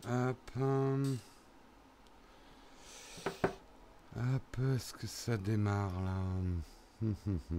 Hop. Hop, est-ce que ça démarre là?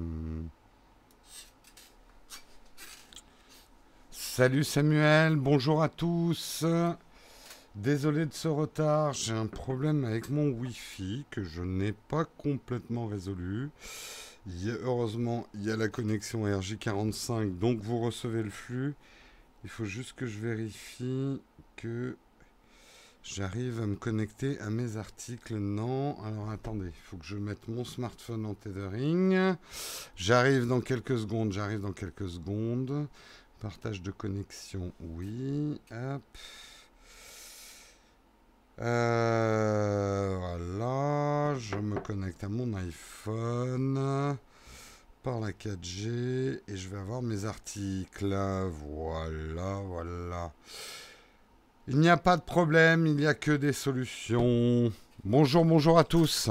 Salut Samuel, bonjour à tous. Désolé de ce retard, j'ai un problème avec mon Wi-Fi que je n'ai pas complètement résolu. Heureusement, il y a la connexion RJ45, donc vous recevez le flux. Il faut juste que je vérifie que j'arrive à me connecter à mes articles. Non, alors attendez, il faut que je mette mon smartphone en tethering. J'arrive dans quelques secondes. Partage de connexion, oui. Hop. Voilà, je me connecte à mon iPhone par la 4G et je vais avoir mes articles. Voilà. Il n'y a pas de problème, il n'y a que des solutions. Bonjour à tous.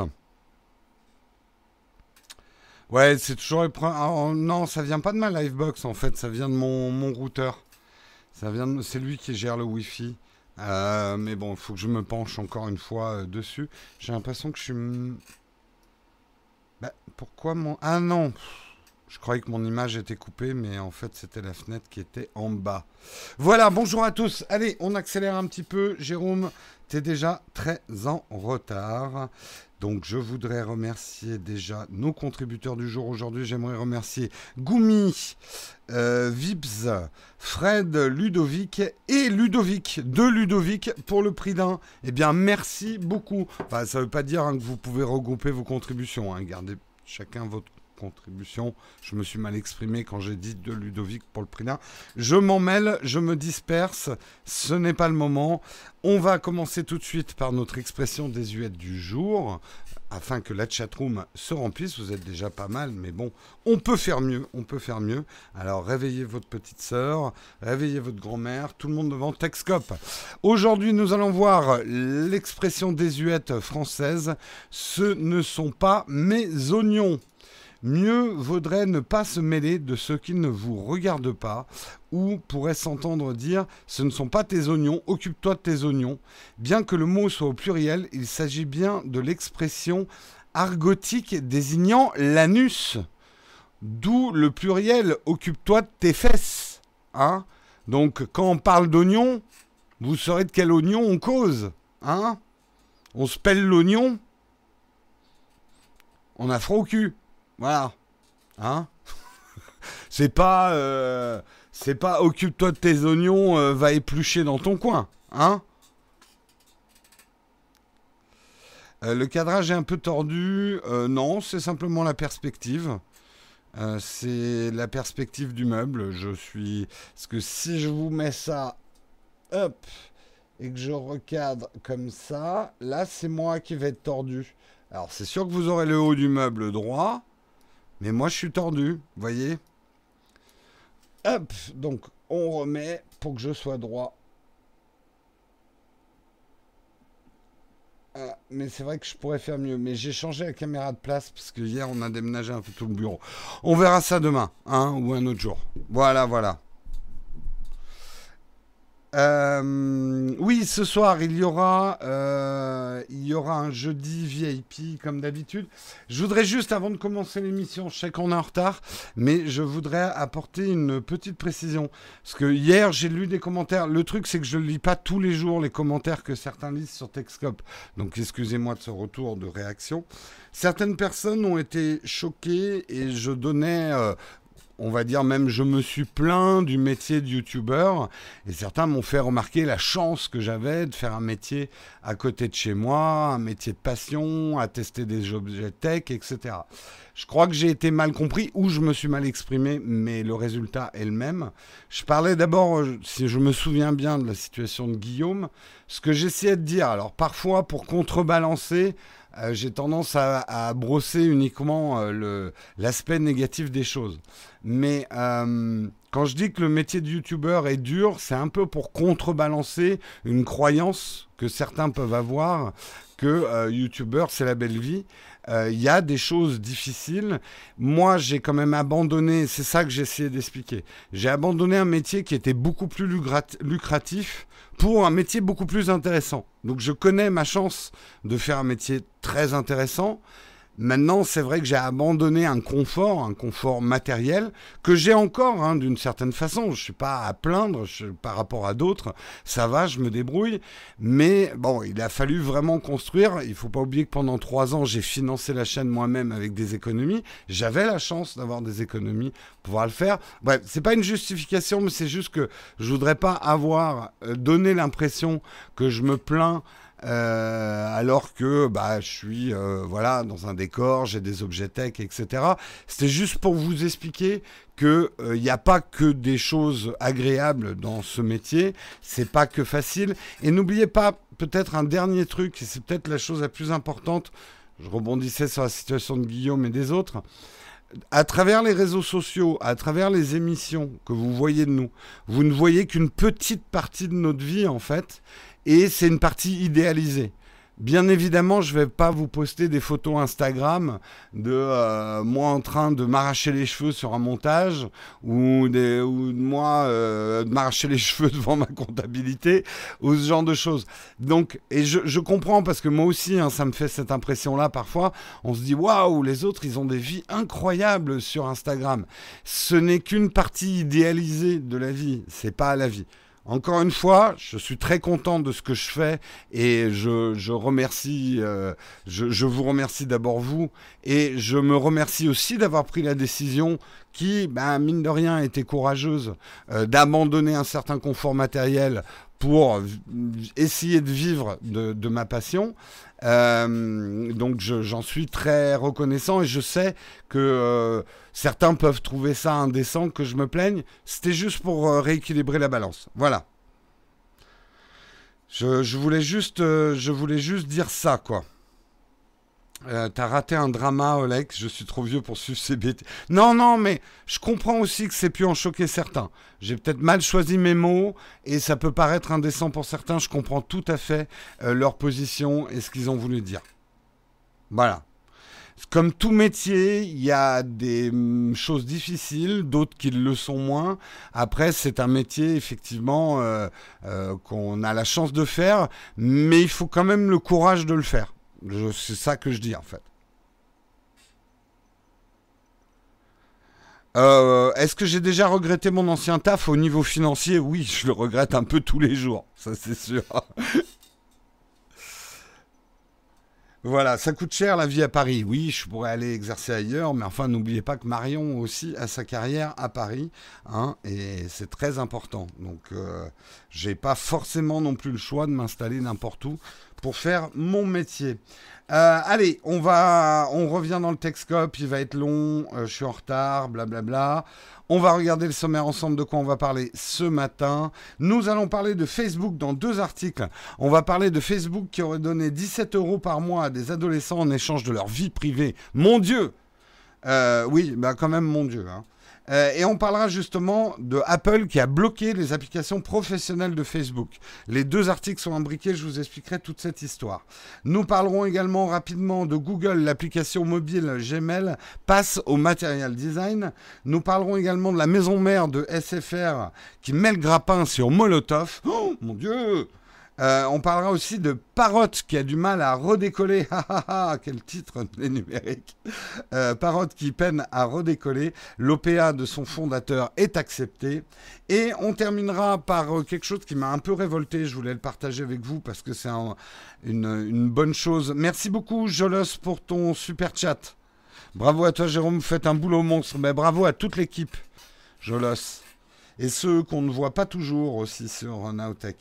Ouais, c'est toujours le problème. Oh, non, ça vient pas de ma Livebox en fait, ça vient de mon routeur. C'est lui qui gère le Wi-Fi. Mais bon, il faut que je me penche encore une fois dessus. J'ai l'impression que je suis... Bah, pourquoi mon... Ah non, je croyais que mon image était coupée, mais en fait, c'était la fenêtre qui était en bas. Voilà, bonjour à tous. Allez, on accélère un petit peu. Jérôme, t'es déjà très en retard. Donc, je voudrais remercier déjà nos contributeurs du jour. Aujourd'hui, j'aimerais remercier Goumi, Vips, Fred, Ludovic et Ludovic, deux Ludovic pour le prix d'un. Eh bien, merci beaucoup. Enfin, ça ne veut pas dire que vous pouvez regrouper vos contributions. Gardez chacun votre contribution. Je me suis mal exprimé quand j'ai dit de Ludovic pour le prix d'un. Je m'en mêle, je me disperse. Ce n'est pas le moment. On va commencer tout de suite par notre expression désuète du jour, afin que la chatroom se remplisse. Vous êtes déjà pas mal, mais bon, on peut faire mieux, Alors, réveillez votre petite sœur, réveillez votre grand-mère, tout le monde devant Texcope. Aujourd'hui, nous allons voir l'expression désuète française. Ce ne sont pas mes oignons. Mieux vaudrait ne pas se mêler de ce qui ne vous regarde pas, ou pourrait s'entendre dire « ce ne sont pas tes oignons, occupe-toi de tes oignons ». Bien que le mot soit au pluriel, il s'agit bien de l'expression argotique désignant l'anus. D'où le pluriel « occupe-toi de tes fesses ». Donc quand on parle d'oignons, vous saurez de quel oignon on cause. On se pèle l'oignon, on a froid au cul. Voilà. C'est pas occupe-toi de tes oignons, va éplucher dans ton coin. Le cadrage est un peu tordu. Non, c'est simplement la perspective. C'est la perspective du meuble. Parce que si je vous mets ça, hop, et que je recadre comme ça, là, c'est moi qui vais être tordu. Alors, c'est sûr que vous aurez le haut du meuble droit. Mais moi, je suis tordu, vous voyez. Hop, donc on remet pour que je sois droit. Mais c'est vrai que je pourrais faire mieux. Mais j'ai changé la caméra de place parce que hier, on a déménagé un peu tout le bureau. On verra ça demain, ou un autre jour. Voilà. Oui, ce soir, il y aura un jeudi VIP comme d'habitude. Je voudrais juste, avant de commencer l'émission, je sais qu'on est en retard, mais je voudrais apporter une petite précision. Parce que hier, j'ai lu des commentaires. Le truc, c'est que je ne lis pas tous les jours les commentaires que certains lisent sur Texcope. Donc, excusez-moi de ce retour de réaction. Certaines personnes ont été choquées et je donnais... on va dire même je me suis plaint du métier de youtubeur et certains m'ont fait remarquer la chance que j'avais de faire un métier à côté de chez moi, un métier de passion, à tester des objets tech, etc. Je crois que j'ai été mal compris ou je me suis mal exprimé, mais le résultat est le même. Je parlais d'abord, si je me souviens bien, de la situation de Guillaume. Ce que j'essayais de dire, alors parfois pour contrebalancer, j'ai tendance à brosser uniquement l'aspect négatif des choses. Mais quand je dis que le métier de youtubeur est dur, c'est un peu pour contrebalancer une croyance que certains peuvent avoir que youtubeur, c'est la belle vie. Il y a des choses difficiles. Moi, j'ai quand même abandonné, c'est ça que j'ai essayé d'expliquer. J'ai abandonné un métier qui était beaucoup plus lucratif pour un métier beaucoup plus intéressant. Donc je connais ma chance de faire un métier très intéressant. Maintenant, c'est vrai que j'ai abandonné un confort matériel, que j'ai encore, hein, d'une certaine façon. Je ne suis pas à plaindre par rapport à d'autres. Ça va, je me débrouille. Mais bon, il a fallu vraiment construire. Il ne faut pas oublier que pendant 3 ans, j'ai financé la chaîne moi-même avec des économies. J'avais la chance d'avoir des économies pour pouvoir le faire. Bref, ce n'est pas une justification, mais c'est juste que je ne voudrais pas avoir donné l'impression que je me plains alors que je suis voilà, dans un décor, j'ai des objets tech, etc. C'était juste pour vous expliquer qu'il n'y a pas que des choses agréables dans ce métier, c'est pas que facile. Et n'oubliez pas, peut-être un dernier truc, et c'est peut-être la chose la plus importante, je rebondissais sur la situation de Guillaume et des autres, à travers les réseaux sociaux, à travers les émissions que vous voyez de nous, vous ne voyez qu'une petite partie de notre vie en fait, et c'est une partie idéalisée. Bien évidemment, je ne vais pas vous poster des photos Instagram de moi en train de m'arracher les cheveux sur un montage ou de moi de m'arracher les cheveux devant ma comptabilité ou ce genre de choses. Donc, et je comprends parce que moi aussi, hein, ça me fait cette impression-là parfois. On se dit, waouh, les autres, ils ont des vies incroyables sur Instagram. Ce n'est qu'une partie idéalisée de la vie, c'est pas la vie. Encore une fois, je suis très content de ce que je fais et je remercie, je vous remercie d'abord vous et je me remercie aussi d'avoir pris la décision qui, mine de rien, était courageuse d'abandonner un certain confort matériel pour essayer de vivre de ma passion. Donc j'en suis très reconnaissant et je sais que certains peuvent trouver ça indécent que je me plaigne. C'était juste pour rééquilibrer la balance. Voilà. Je voulais juste dire ça, quoi. T'as raté un drama, Olex, je suis trop vieux pour suivre ces bêtises. Non, mais je comprends aussi que c'est pu en choquer certains. J'ai peut-être mal choisi mes mots et ça peut paraître indécent pour certains. Je comprends tout à fait leur position et ce qu'ils ont voulu dire. Voilà. Comme tout métier, il y a des choses difficiles, d'autres qui le sont moins. Après, c'est un métier, effectivement, qu'on a la chance de faire, mais il faut quand même le courage de le faire. C'est ça que je dis, en fait. Est-ce que j'ai déjà regretté mon ancien taf au niveau financier? Oui, je le regrette un peu tous les jours, ça c'est sûr. Voilà, ça coûte cher la vie à Paris. Oui, je pourrais aller exercer ailleurs, mais enfin, n'oubliez pas que Marion aussi a sa carrière à Paris, hein, et c'est très important. Donc, j'ai pas forcément non plus le choix de m'installer n'importe où pour faire mon métier. Allez, on revient dans le Techscope, il va être long, je suis en retard, blablabla. On va regarder le sommaire ensemble de quoi on va parler ce matin. Nous allons parler de Facebook dans 2 articles. On va parler de Facebook qui aurait donné 17 € par mois à des adolescents en échange de leur vie privée. Mon Dieu! Oui, quand même mon Dieu, hein. Et on parlera justement de Apple qui a bloqué les applications professionnelles de Facebook. Les 2 articles sont imbriqués, je vous expliquerai toute cette histoire. Nous parlerons également rapidement de Google, l'application mobile Gmail passe au material design. Nous parlerons également de la maison mère de SFR qui met le grappin sur Molotov. Oh mon Dieu! On parlera aussi de Parrot qui a du mal à redécoller. Quel titre les numériques. Parrot qui peine à redécoller. L'OPA de son fondateur est accepté. Et on terminera par quelque chose qui m'a un peu révolté. Je voulais le partager avec vous parce que c'est une bonne chose. Merci beaucoup Jolos pour ton super chat. Bravo à toi Jérôme, vous faites un boulot monstre. Mais bravo à toute l'équipe Jolos. Et ceux qu'on ne voit pas toujours aussi sur Nowtech.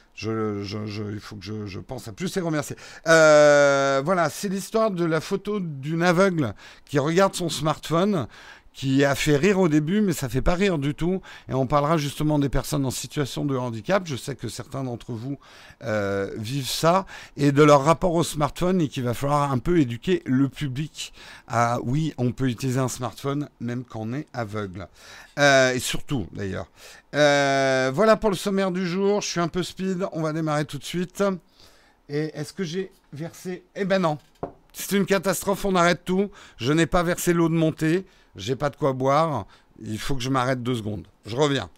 Il faut que je pense à plus les remercier. Voilà, c'est l'histoire de la photo d'une aveugle qui regarde son smartphone, qui a fait rire au début, mais ça ne fait pas rire du tout. Et on parlera justement des personnes en situation de handicap. Je sais que certains d'entre vous vivent ça. Et de leur rapport au smartphone et qu'il va falloir un peu éduquer le public à, oui, on peut utiliser un smartphone même quand on est aveugle. Et surtout, d'ailleurs. Voilà pour le sommaire du jour. Je suis un peu speed. On va démarrer tout de suite. Et est-ce que j'ai versé? Eh ben non. C'est une catastrophe, on arrête tout. Je n'ai pas versé l'eau de mon thé. J'ai pas de quoi boire. Il faut que je m'arrête 2 secondes. Je reviens.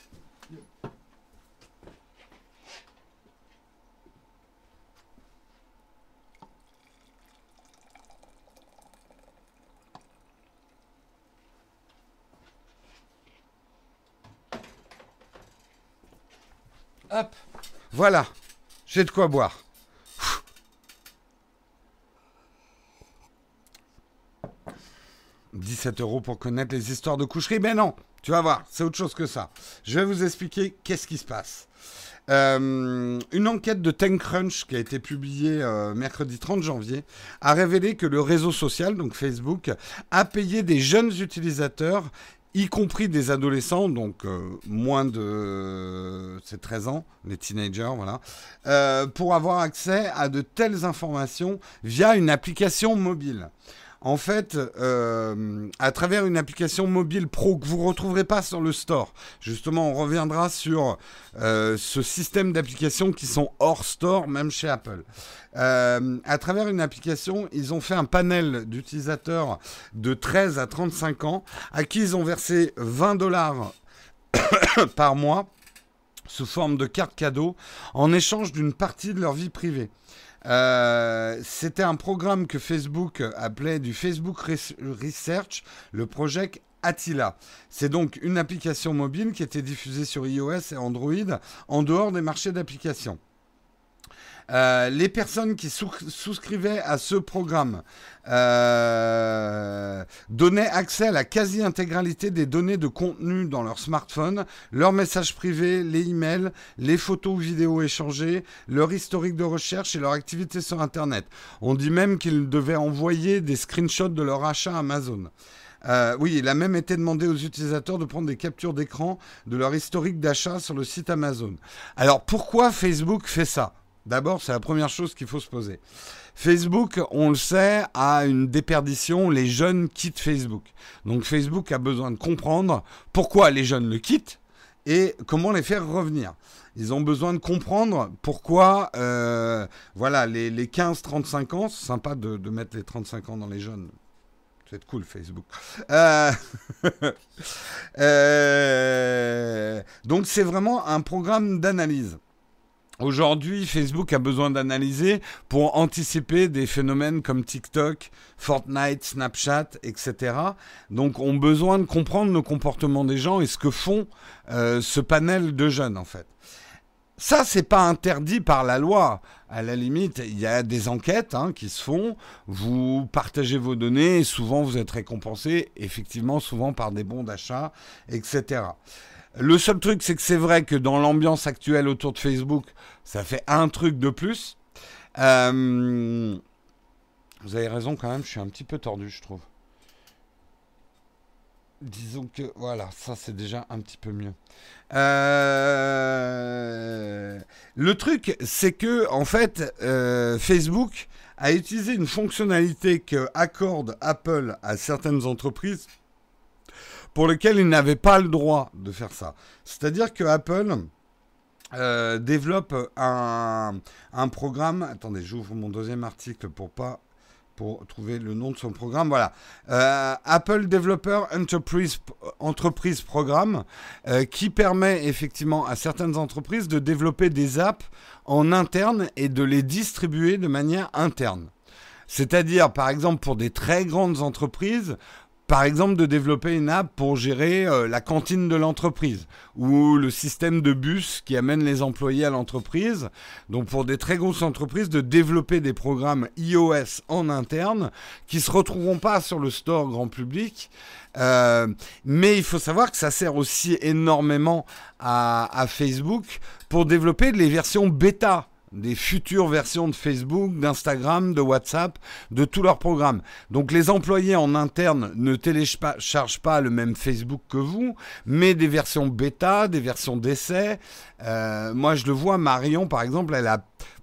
Hop. Voilà. J'ai de quoi boire. 17 € pour connaître les histoires de coucherie. Mais non, tu vas voir, c'est autre chose que ça. Je vais vous expliquer qu'est-ce qui se passe. Une enquête de TechCrunch qui a été publiée mercredi 30 janvier a révélé que le réseau social, donc Facebook, a payé des jeunes utilisateurs, y compris des adolescents, donc moins de 13 ans, les teenagers, voilà, pour avoir accès à de telles informations via une application mobile. En fait, à travers une application mobile pro que vous ne retrouverez pas sur le store. Justement, on reviendra sur ce système d'applications qui sont hors store, même chez Apple. À travers une application, ils ont fait un panel d'utilisateurs de 13 à 35 ans à qui ils ont versé 20$ par mois sous forme de carte cadeau en échange d'une partie de leur vie privée. C'était un programme que Facebook appelait du Facebook Research, le projet Attila. C'est donc une application mobile qui était diffusée sur iOS et Android en dehors des marchés d'applications. Les personnes qui souscrivaient à ce programme donnaient accès à la quasi-intégralité des données de contenu dans leur smartphone, leurs messages privés, les emails, les photos ou vidéos échangées, leur historique de recherche et leur activité sur Internet. On dit même qu'ils devaient envoyer des screenshots de leur achat Amazon. Oui, il a même été demandé aux utilisateurs de prendre des captures d'écran de leur historique d'achat sur le site Amazon. Alors pourquoi Facebook fait ça ? D'abord, c'est la première chose qu'il faut se poser. Facebook, on le sait, a une déperdition. Les jeunes quittent Facebook. Donc Facebook a besoin de comprendre pourquoi les jeunes le quittent et comment les faire revenir. Ils ont besoin de comprendre pourquoi voilà, les 15-35 ans, c'est sympa de mettre les 35 ans dans les jeunes. C'est cool, Facebook. Donc c'est vraiment un programme d'analyse. Aujourd'hui, Facebook a besoin d'analyser pour anticiper des phénomènes comme TikTok, Fortnite, Snapchat, etc. Donc, ont besoin de comprendre le comportement des gens et ce que font ce panel de jeunes, en fait. Ça, c'est pas interdit par la loi. À la limite, il y a des enquêtes qui se font. Vous partagez vos données et souvent, vous êtes récompensé, effectivement, souvent par des bons d'achat, etc. Le seul truc, c'est que c'est vrai que dans l'ambiance actuelle autour de Facebook, ça fait un truc de plus. Vous avez raison quand même, je suis un petit peu tordu, je trouve. Disons que, voilà, ça c'est déjà un petit peu mieux. Le truc, c'est que, en fait, Facebook a utilisé une fonctionnalité que accorde Apple à certaines entreprises pour lesquels ils n'avaient pas le droit de faire ça. C'est-à-dire que Apple développe un programme... Attendez, j'ouvre mon deuxième article pour trouver le nom de son programme. Voilà. Apple Developer Enterprise Programme qui permet effectivement à certaines entreprises de développer des apps en interne et de les distribuer de manière interne. C'est-à-dire, par exemple, pour des très grandes entreprises, par exemple, de développer une app pour gérer la cantine de l'entreprise ou le système de bus qui amène les employés à l'entreprise. Donc, pour des très grosses entreprises, de développer des programmes iOS en interne qui ne se retrouveront pas sur le store grand public. Mais il faut savoir que ça sert aussi énormément à Facebook pour développer les versions bêta des futures versions de Facebook, d'Instagram, de WhatsApp, de tous leurs programmes. Donc les employés en interne ne téléchargent pas le même Facebook que vous, mais des versions bêta, des versions d'essai. Moi je le vois, Marion par exemple, elle a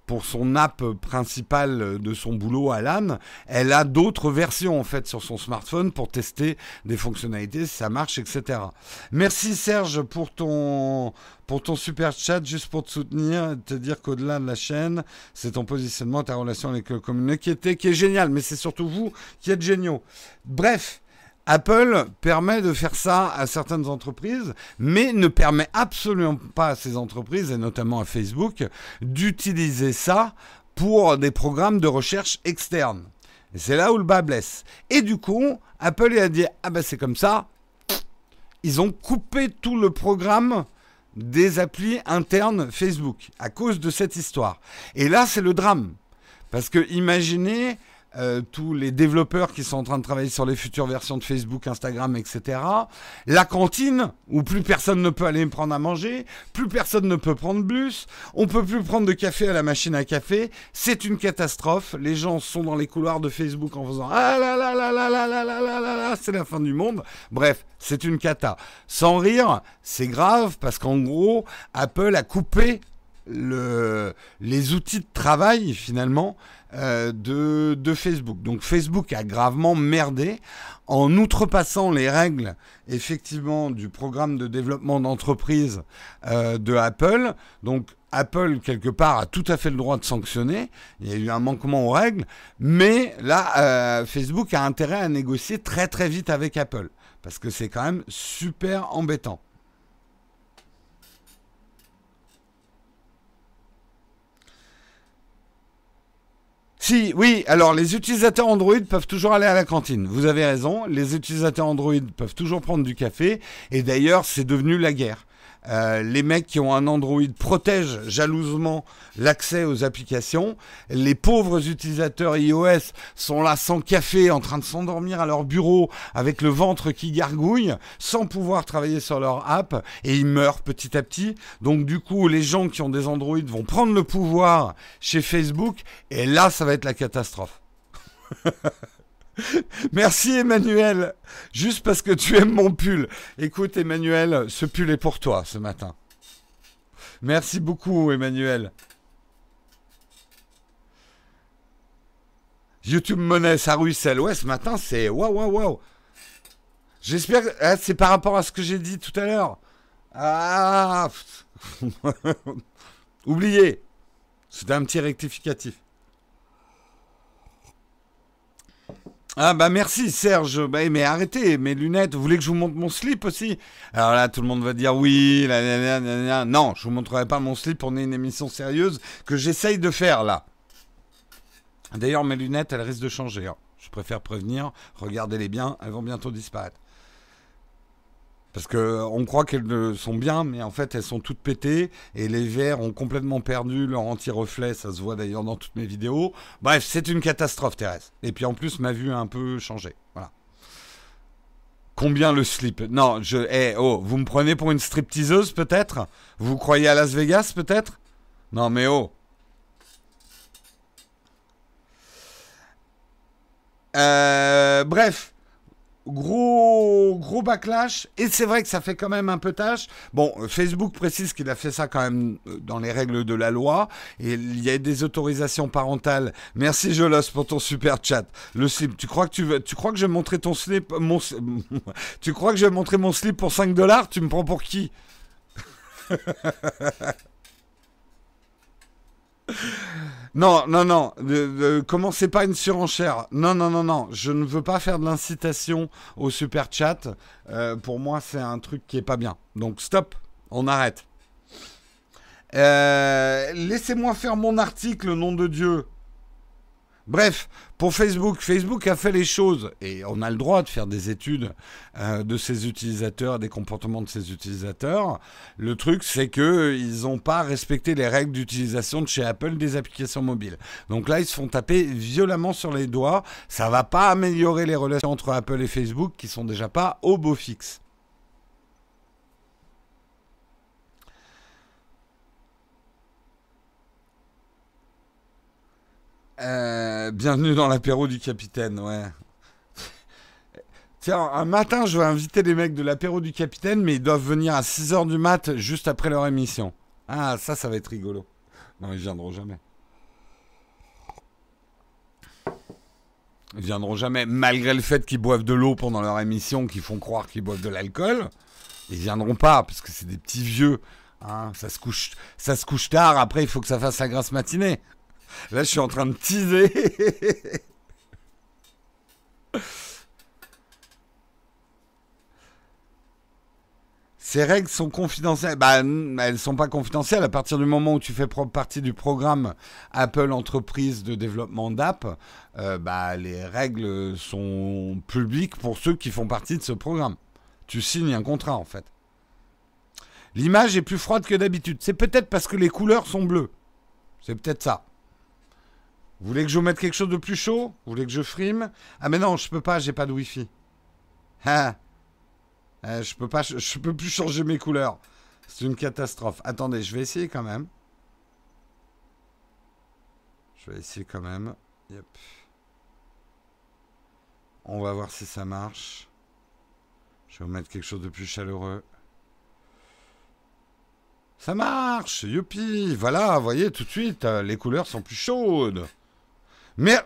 pour son app principale de son boulot, Alan, elle a d'autres versions en fait sur son smartphone pour tester des fonctionnalités, si ça marche, etc. Merci Serge pour ton super chat, juste pour te soutenir, te dire qu'au-delà de la chaîne, c'est ton positionnement, ta relation avec le communauté qui est génial, mais c'est surtout vous qui êtes géniaux. Bref, Apple permet de faire ça à certaines entreprises, mais ne permet absolument pas à ces entreprises, et notamment à Facebook, d'utiliser ça pour des programmes de recherche externes. Et c'est là où le bas blesse. Et du coup, Apple a dit « Ah ben c'est comme ça », ils ont coupé tout le programme des applis internes Facebook à cause de cette histoire. Et là, c'est le drame. Parce que imaginez tous les développeurs qui sont en train de travailler sur les futures versions de Facebook, Instagram, etc. La cantine, où plus personne ne peut aller prendre à manger, plus personne ne peut prendre bus, on peut plus prendre de café à la machine à café. C'est une catastrophe. Les gens sont dans les couloirs de Facebook en faisant « Ah là là là là là là là là là là, c'est la fin du monde ». Bref, c'est une cata. Sans rire, c'est grave parce qu'en gros, Apple a coupé les outils de travail finalement de Facebook. Donc Facebook a gravement merdé en outrepassant les règles effectivement du programme de développement d'entreprise de Apple. Donc Apple quelque part a tout à fait le droit de sanctionner. Il y a eu un manquement aux règles, mais là Facebook a intérêt à négocier très très vite avec Apple parce que c'est quand même super embêtant. Si, oui, alors les utilisateurs Android peuvent toujours aller à la cantine. Vous avez raison, les utilisateurs Android peuvent toujours prendre du café. Et d'ailleurs, c'est devenu la guerre. Les mecs qui ont un Android protègent jalousement l'accès aux applications. Les pauvres utilisateurs iOS sont là sans café, en train de s'endormir à leur bureau, avec le ventre qui gargouille, sans pouvoir travailler sur leur app, et ils meurent petit à petit. Donc du coup, les gens qui ont des Android vont prendre le pouvoir chez Facebook, et là, ça va être la catastrophe. Merci Emmanuel, juste parce que tu aimes mon pull. Écoute Emmanuel, ce pull est pour toi ce matin. Merci beaucoup Emmanuel. YouTube Monnaie, ça ruisselle. Ouais, ce matin c'est waouh. J'espère que c'est par rapport à ce que j'ai dit tout à l'heure. Ah, oubliez. C'était un petit rectificatif. Ah bah merci Serge, bah, mais arrêtez, mes lunettes, vous voulez que je vous montre mon slip aussi? Alors là tout le monde va dire oui, non, je vous montrerai pas mon slip, on est une émission sérieuse que j'essaye de faire là. D'ailleurs mes lunettes elles risquent de changer, hein. Je préfère prévenir, regardez-les bien, elles vont bientôt disparaître. Parce qu'on croit qu'elles sont bien, mais en fait elles sont toutes pétées et les verres ont complètement perdu leur anti-reflet, ça se voit d'ailleurs dans toutes mes vidéos. Bref, c'est une catastrophe Thérèse. Et puis en plus ma vue a un peu changé. Voilà. Combien le slip? Non, vous me prenez pour une stripteaseuse peut-être? Vous croyez à Las Vegas peut-être? Non mais oh. Bref. Gros backlash, et c'est vrai que ça fait quand même un peu tâche. Bon, Facebook précise qu'il a fait ça quand même dans les règles de la loi, et il y a des autorisations parentales. Merci Jolos pour ton super chat. Le slip, tu crois que je vais montrer ton slip, tu crois que je vais montrer mon slip pour 5$? Tu me prends pour qui? Non, commencez pas une surenchère. Non, je ne veux pas faire de l'incitation au super chat. Pour moi, c'est un truc qui est pas bien. Donc stop, on arrête. Laissez-moi faire mon article, nom de Dieu. Bref, pour Facebook a fait les choses, et on a le droit de faire des études de ses utilisateurs, des comportements de ses utilisateurs. Le truc, c'est qu'ils n'ont pas respecté les règles d'utilisation de chez Apple des applications mobiles. Donc là, ils se font taper violemment sur les doigts. Ça ne va pas améliorer les relations entre Apple et Facebook, qui sont déjà pas au beau fixe. Bienvenue dans l'apéro du capitaine, ouais. Tiens, un matin, je vais inviter les mecs de l'apéro du capitaine, mais ils doivent venir à 6h du mat, juste après leur émission. Ah, ça va être rigolo. Non, ils viendront jamais. Ils viendront jamais, malgré le fait qu'ils boivent de l'eau pendant leur émission, qu'ils font croire qu'ils boivent de l'alcool. Ils viendront pas, parce que c'est des petits vieux. Hein, ça se couche tard, après il faut que ça fasse la grasse matinée. Là, je suis en train de teaser. Ces règles sont confidentielles. Bah, elles sont pas confidentielles. À partir du moment où tu fais partie du programme Apple Entreprise de développement d'app, bah, les règles sont publiques pour ceux qui font partie de ce programme. Tu signes un contrat, en fait. L'image est plus froide que d'habitude. C'est peut-être parce que les couleurs sont bleues. C'est peut-être ça. Vous voulez que je vous mette quelque chose de plus chaud? Vous voulez que je frime? Ah mais non, je peux pas, j'ai pas de Wi-Fi. Ah. Je peux pas, je peux plus changer mes couleurs. C'est une catastrophe. Attendez, je vais essayer quand même. Je vais essayer quand même. Yep. On va voir si ça marche. Je vais vous mettre quelque chose de plus chaleureux. Ça marche, youpi. Voilà, vous voyez, tout de suite, les couleurs sont plus chaudes. Mais...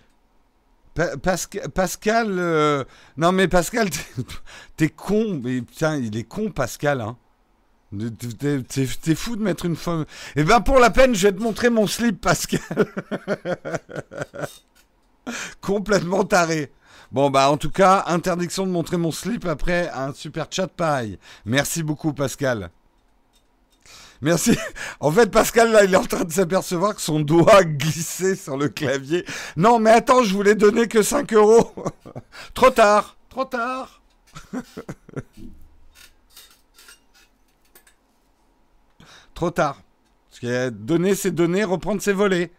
Pascal, non mais Pascal, t'es con, mais putain, il est con Pascal, hein. T'es fou de mettre une femme. Eh ben pour la peine, je vais te montrer mon slip, Pascal. Complètement taré. Bon bah en tout cas, interdiction de montrer mon slip après un super chat pareil. Merci beaucoup Pascal. Merci. En fait, Pascal, là, il est en train de s'apercevoir que son doigt glissait sur le clavier. Non, mais attends, je voulais donner que 5 euros. Trop tard. Trop tard. Trop tard. Parce que donner, c'est donner, reprendre, c'est voler.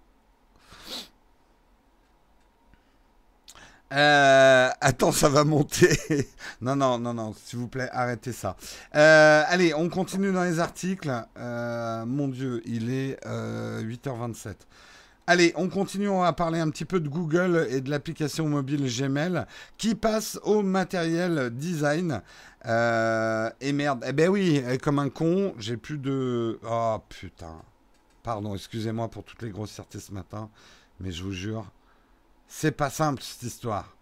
Attends, ça va monter. non, s'il vous plaît, arrêtez ça. Allez, on continue dans les articles. Mon Dieu, il est 8h27. Allez, on continue, on va parler un petit peu de Google et de l'application mobile Gmail qui passe au matériel design. Et merde, eh ben oui, comme un con, j'ai plus de... Oh putain. Pardon, excusez-moi pour toutes les grossièretés ce matin, mais je vous jure... C'est pas simple cette histoire.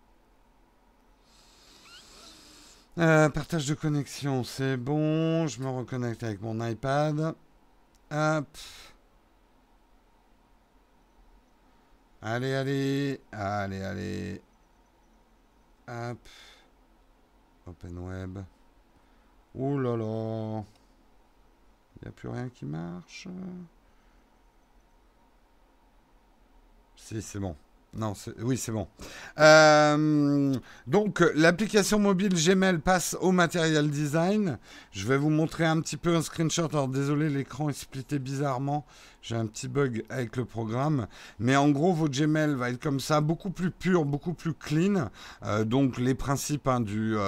Partage de connexion, c'est bon. Je me reconnecte avec mon iPad. Hop. Allez. Hop. Open Web. Ouh là là. Il n'y a plus rien qui marche. Si, c'est bon. Non, oui, c'est bon. Donc, l'application mobile Gmail passe au Material Design. Je vais vous montrer un petit peu un screenshot. Alors, désolé, l'écran est splitté bizarrement. J'ai un petit bug avec le programme. Mais en gros, votre Gmail va être comme ça, beaucoup plus pur, beaucoup plus clean. Donc, les principes hein,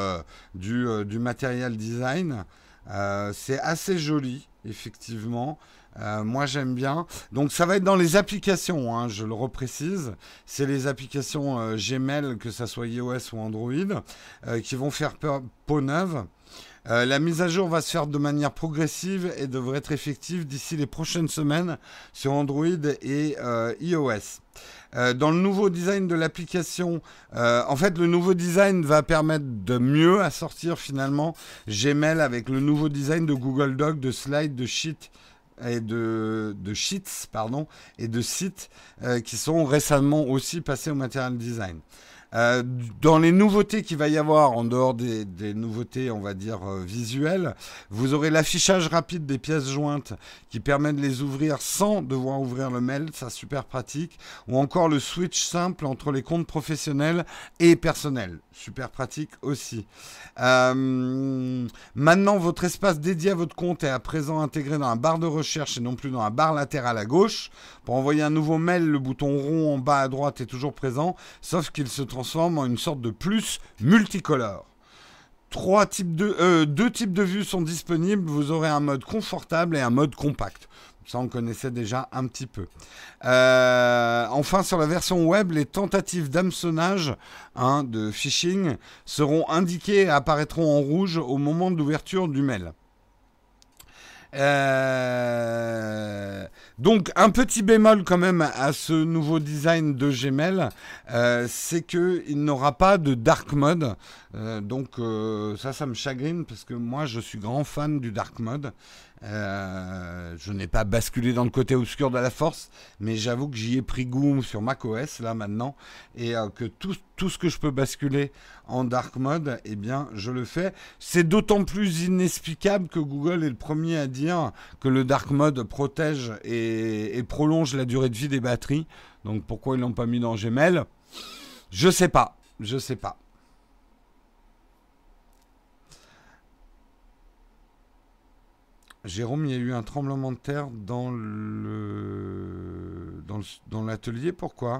du Material Design. C'est assez joli, effectivement. Moi j'aime bien. Donc ça va être dans les applications, hein, je le reprécise. C'est les applications Gmail, que ça soit iOS ou Android, qui vont faire peau neuve. La mise à jour va se faire de manière progressive et devrait être effective d'ici les prochaines semaines sur Android et iOS. Dans le nouveau design de l'application, en fait, le nouveau design va permettre de mieux assortir finalement Gmail avec le nouveau design de Google Docs, de Slides, de Sheets et de Sheets, pardon, et de sites qui sont récemment aussi passés au Material Design. Dans les nouveautés qu'il va y avoir, en dehors des nouveautés, on va dire, visuelles, vous aurez l'affichage rapide des pièces jointes qui permet de les ouvrir sans devoir ouvrir le mail, ça super pratique, ou encore le switch simple entre les comptes professionnels et personnels, super pratique aussi. Maintenant, votre espace dédié à votre compte est à présent intégré dans la barre de recherche et non plus dans la barre latérale à gauche. Pour envoyer un nouveau mail, le bouton rond en bas à droite est toujours présent, sauf qu'il se transforme en une sorte de plus multicolore. Deux types de vues sont disponibles. Vous aurez un mode confortable et un mode compact. Ça, on connaissait déjà un petit peu. Enfin, sur la version web, les tentatives d'hameçonnage de phishing seront indiquées et apparaîtront en rouge au moment de l'ouverture du mail. Donc, un petit bémol quand même à ce nouveau design de Gmail, c'est qu'il n'aura pas de dark mode. Ça me chagrine parce que moi, je suis grand fan du dark mode. Je n'ai pas basculé dans le côté obscur de la force, mais j'avoue que j'y ai pris goût sur macOS là maintenant, et que tout ce que je peux basculer en dark mode, eh bien je le fais. C'est d'autant plus inexplicable que Google est le premier à dire que le dark mode protège et prolonge la durée de vie des batteries. Donc pourquoi ils l'ont pas mis dans Gmail? Je sais pas. Jérôme, il y a eu un tremblement de terre dans l'atelier. Pourquoi?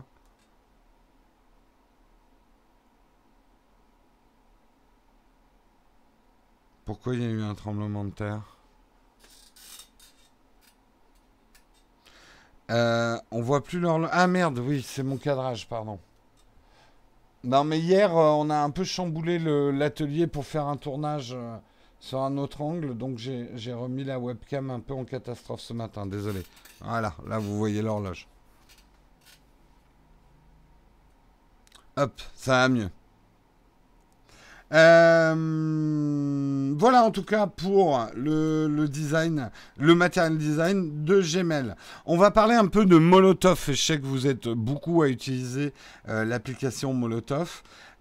Pourquoi il y a eu un tremblement de terre? On voit plus l'horloge. Ah merde, oui, c'est mon cadrage, pardon. Non, mais hier, on a un peu chamboulé l'atelier pour faire un tournage sur un autre angle, donc j'ai remis la webcam un peu en catastrophe ce matin, désolé. Voilà, là vous voyez l'horloge. Hop, ça va mieux. Voilà en tout cas pour le design, le matériel design de Gmail. On va parler un peu de Molotov. Je sais que vous êtes beaucoup à utiliser l'application Molotov.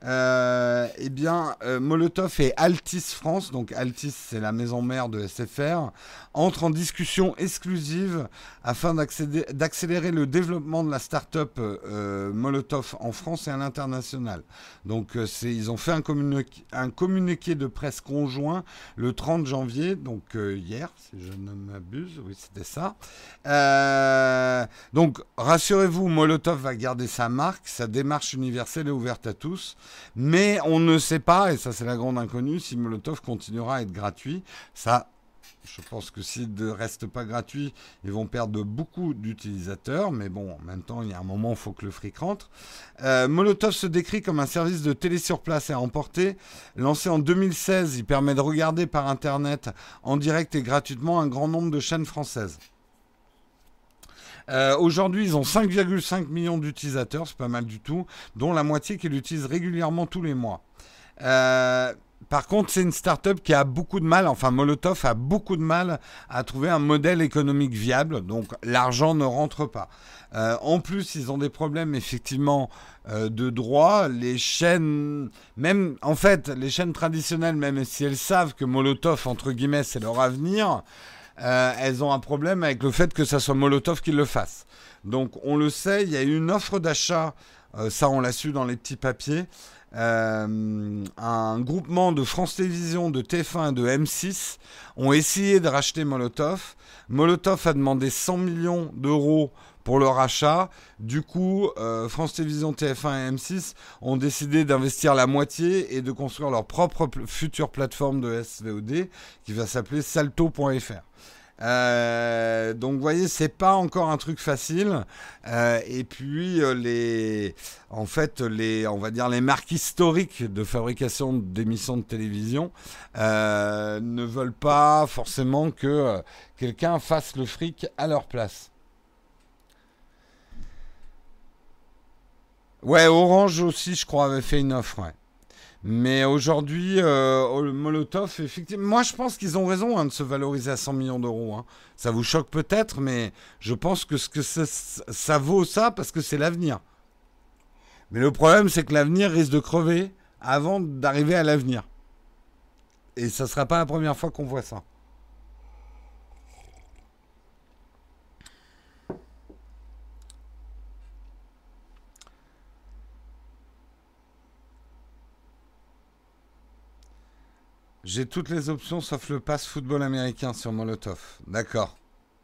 Molotov et Altis France, donc Altis c'est la maison mère de SFR, entrent en discussion exclusive afin d'accélérer le développement de la start-up Molotov en France et à l'international. Donc ils ont fait un communiqué de presse conjoint le 30 janvier, donc hier, si je ne m'abuse, oui c'était ça. Donc rassurez-vous, Molotov va garder sa marque, sa démarche universelle est ouverte à tous. Mais on ne sait pas, et ça c'est la grande inconnue, si Molotov continuera à être gratuit. Ça, je pense que s'il ne reste pas gratuit, ils vont perdre beaucoup d'utilisateurs. Mais bon, en même temps, il y a un moment où il faut que le fric rentre. Molotov se décrit comme un service de télé sur place et à emporter. Lancé en 2016, il permet de regarder par Internet en direct et gratuitement un grand nombre de chaînes françaises. Aujourd'hui, ils ont 5,5 millions d'utilisateurs, c'est pas mal du tout, dont la moitié qui l'utilisent régulièrement tous les mois. Par contre, c'est une start-up qui a beaucoup de mal, enfin Molotov a beaucoup de mal à trouver un modèle économique viable, donc l'argent ne rentre pas. En plus, ils ont des problèmes effectivement de droit. Les chaînes, même en fait, les chaînes traditionnelles, même si elles savent que Molotov, entre guillemets, c'est leur avenir, elles ont un problème avec le fait que ça soit Molotov qui le fasse. Donc on le sait, il y a eu une offre d'achat, ça on l'a su dans les petits papiers, un groupement de France Télévisions, de TF1 et de M6 ont essayé de racheter Molotov. Molotov a demandé 100 millions d'euros pour le rachat. Du coup, France Télévisions, TF1 et M6 ont décidé d'investir la moitié et de construire leur propre future plateforme de SVOD qui va s'appeler salto.fr. Donc vous voyez, c'est pas encore un truc facile. Et puis on va dire les marques historiques de fabrication d'émissions de télévision ne veulent pas forcément que quelqu'un fasse le fric à leur place. Ouais, Orange aussi, je crois, avait fait une offre. Ouais. Mais aujourd'hui, Molotov, effectivement, moi je pense qu'ils ont raison de se valoriser à 100 millions d'euros. Hein. Ça vous choque peut-être, mais je pense que ça vaut ça parce que c'est l'avenir. Mais le problème, c'est que l'avenir risque de crever avant d'arriver à l'avenir. Et ça ne sera pas la première fois qu'on voit ça. J'ai toutes les options sauf le pass football américain sur Molotov. D'accord.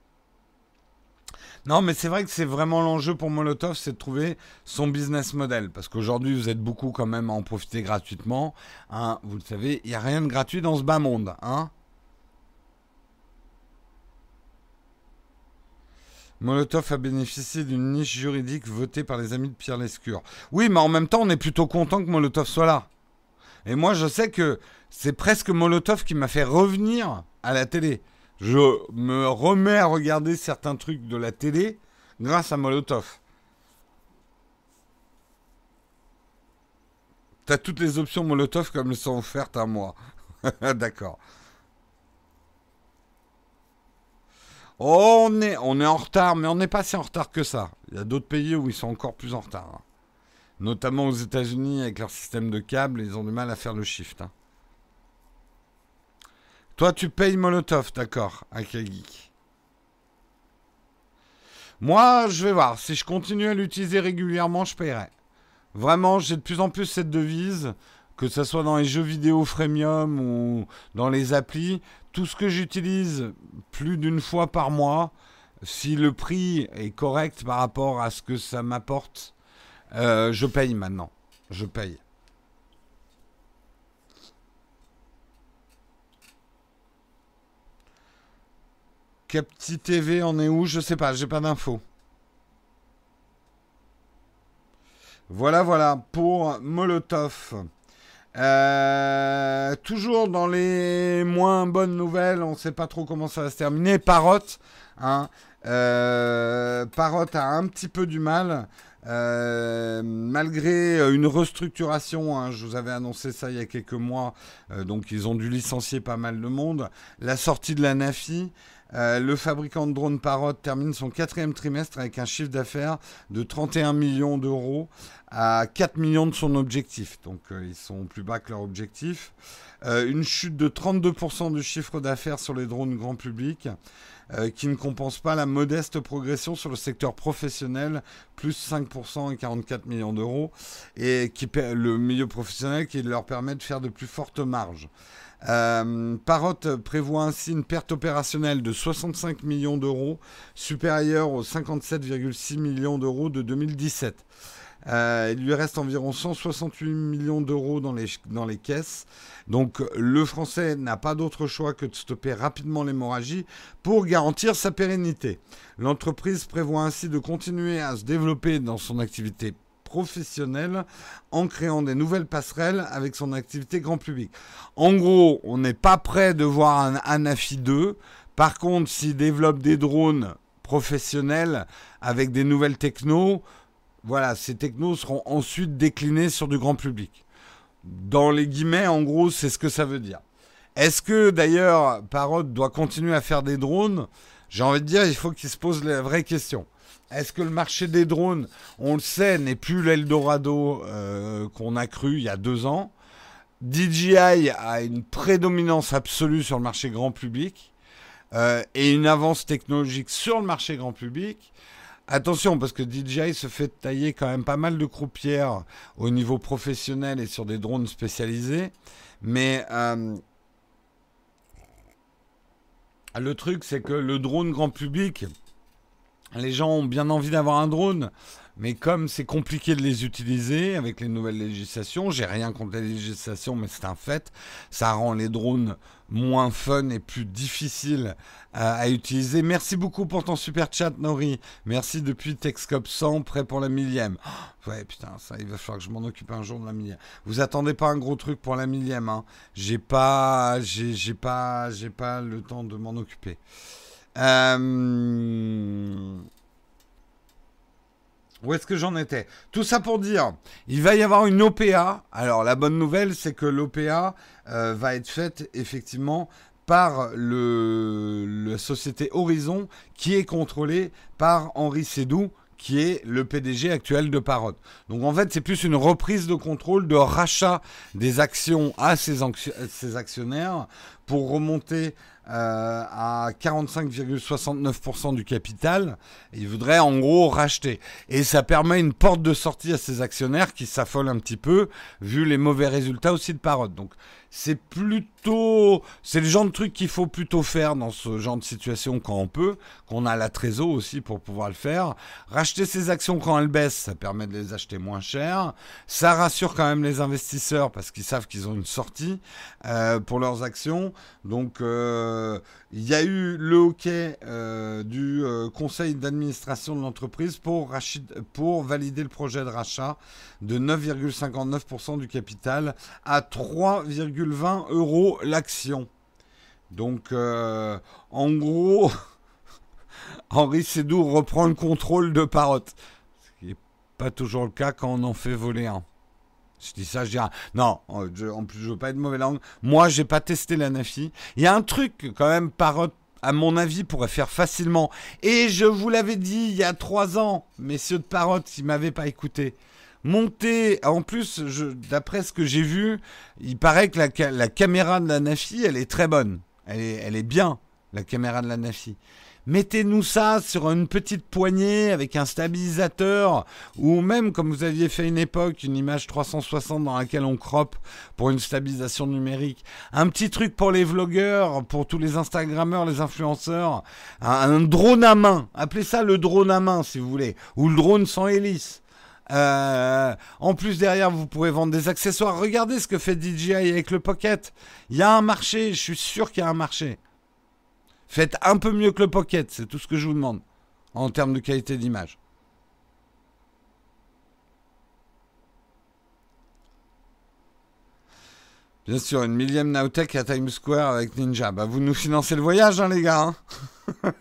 Non, mais c'est vrai que c'est vraiment l'enjeu pour Molotov, c'est de trouver son business model. Parce qu'aujourd'hui, vous êtes beaucoup quand même à en profiter gratuitement. Hein, vous le savez, il n'y a rien de gratuit dans ce bas monde. Hein. Molotov a bénéficié d'une niche juridique votée par les amis de Pierre Lescure. Oui, mais en même temps, on est plutôt content que Molotov soit là. Et moi, je sais que c'est presque Molotov qui m'a fait revenir à la télé. Je me remets à regarder certains trucs de la télé grâce à Molotov. T'as toutes les options Molotov comme elles sont offertes à moi. D'accord. Oh, on est en retard, mais on n'est pas si en retard que ça. Il y a d'autres pays où ils sont encore plus en retard, hein. Notamment aux États-Unis avec leur système de câbles, ils ont du mal à faire le shift, hein. Toi, tu payes Molotov, d'accord, Akagik. Moi, je vais voir. Si je continue à l'utiliser régulièrement, je paierai. Vraiment, j'ai de plus en plus cette devise, que ce soit dans les jeux vidéo freemium ou dans les applis. Tout ce que j'utilise plus d'une fois par mois, si le prix est correct par rapport à ce que ça m'apporte, je paye maintenant. Je paye. Capti TV, on est où? Je sais pas, j'ai pas d'infos. Voilà, voilà, pour Molotov. Toujours dans les moins bonnes nouvelles, on ne sait pas trop comment ça va se terminer. Parrot, hein, Parrot a un petit peu du mal, malgré une restructuration, hein, je vous avais annoncé ça il y a quelques mois, donc ils ont dû licencier pas mal de monde. La sortie de la NAFI, le fabricant de drones Parrot termine son quatrième trimestre avec un chiffre d'affaires de 31 millions d'euros à 4 millions de son objectif. Donc ils sont plus bas que leur objectif. Une chute de 32% du chiffre d'affaires sur les drones grand public, qui ne compense pas la modeste progression sur le secteur professionnel, plus 5% et 44 millions d'euros, et le milieu professionnel qui leur permet de faire de plus fortes marges. Parrot prévoit ainsi une perte opérationnelle de 65 millions d'euros, supérieure aux 57,6 millions d'euros de 2017. Il lui reste environ 168 millions d'euros dans les caisses. Donc le français n'a pas d'autre choix que de stopper rapidement l'hémorragie pour garantir sa pérennité. L'entreprise prévoit ainsi de continuer à se développer dans son activité professionnelle en créant des nouvelles passerelles avec son activité grand public. En gros, on n'est pas prêt de voir un Anafi 2. Par contre, s'il développe des drones professionnels avec des nouvelles technos, voilà, ces technos seront ensuite déclinés sur du grand public. Dans les guillemets, en gros, c'est ce que ça veut dire. Est-ce que d'ailleurs Parrot doit continuer à faire des drones? J'ai envie de dire, il faut qu'il se pose la vraie question. Est-ce que le marché des drones, on le sait, n'est plus l'Eldorado qu'on a cru il y a 2 ans? DJI a une prédominance absolue sur le marché grand public et une avance technologique sur le marché grand public. Attention, parce que DJI se fait tailler quand même pas mal de croupières au niveau professionnel et sur des drones spécialisés. Mais le truc, c'est que le drone grand public, les gens ont bien envie d'avoir un drone, mais comme c'est compliqué de les utiliser avec les nouvelles législations, j'ai rien contre les législations, mais c'est un fait, ça rend les drones moins fun et plus difficiles à utiliser. Merci beaucoup pour ton super chat, Nori. Merci depuis Texcop 100, prêt pour la 1000e. Oh, ouais, putain, ça, il va falloir que je m'en occupe un jour de la 1000e. Vous attendez pas un gros truc pour la 1000e, hein. J'ai pas le temps de m'en occuper. Où est-ce que j'en étais? Tout ça pour dire, il va y avoir une OPA. Alors la bonne nouvelle, c'est que l'OPA va être faite effectivement par la société Horizon, qui est contrôlée par Henri Sédou, qui est le PDG actuel de Parrot. Donc en fait, c'est plus une reprise de contrôle, de rachat des actions à ses actionnaires pour remonter à 45,69% du capital. Il voudrait en gros racheter. Et ça permet une porte de sortie à ses actionnaires qui s'affolent un petit peu, vu les mauvais résultats aussi de Parrot. Donc c'est le genre de truc qu'il faut plutôt faire dans ce genre de situation quand on peut, qu'on a la trésor aussi pour pouvoir le faire. Racheter ses actions quand elles baissent, ça permet de les acheter moins cher. Ça rassure quand même les investisseurs parce qu'ils savent qu'ils ont une sortie pour leurs actions. Donc il y a eu le hockey du conseil d'administration de l'entreprise pour valider le projet de rachat de 9,59% du capital à 3,20 € l'action. Donc, en gros, Henri Seydoux reprend le contrôle de Parrot. Ce qui n'est pas toujours le cas quand on en fait voler un. Je dis ça, je dirais. Non, en plus, je veux pas être mauvais langue. Moi, j'ai pas testé la Nafi. Il y a un truc, quand même, Parrot, à mon avis, pourrait faire facilement. Et je vous l'avais dit il y a 3 ans, messieurs de Parrot, qui m'avaient pas écouté. Monter, en plus, d'après ce que j'ai vu, il paraît que la caméra de la Nafi, elle est très bonne. Elle est bien, la caméra de la Nafi. Mettez-nous ça sur une petite poignée avec un stabilisateur ou même, comme vous aviez fait une époque, une image 360 dans laquelle on croppe pour une stabilisation numérique. Un petit truc pour les vlogueurs, pour tous les Instagrammeurs, les influenceurs. Un drone à main. Appelez ça le drone à main si vous voulez. Ou le drone sans hélice. En plus derrière vous pouvez vendre des accessoires. Regardez ce que fait DJI avec le Pocket. Il y a un marché, je suis sûr qu'il y a un marché. Faites un peu mieux que le Pocket, c'est tout ce que je vous demande en termes de qualité d'image. Bien sûr, une millième Nowtech à Times Square avec Ninja. Bah vous nous financez le voyage, hein, les gars. Hein.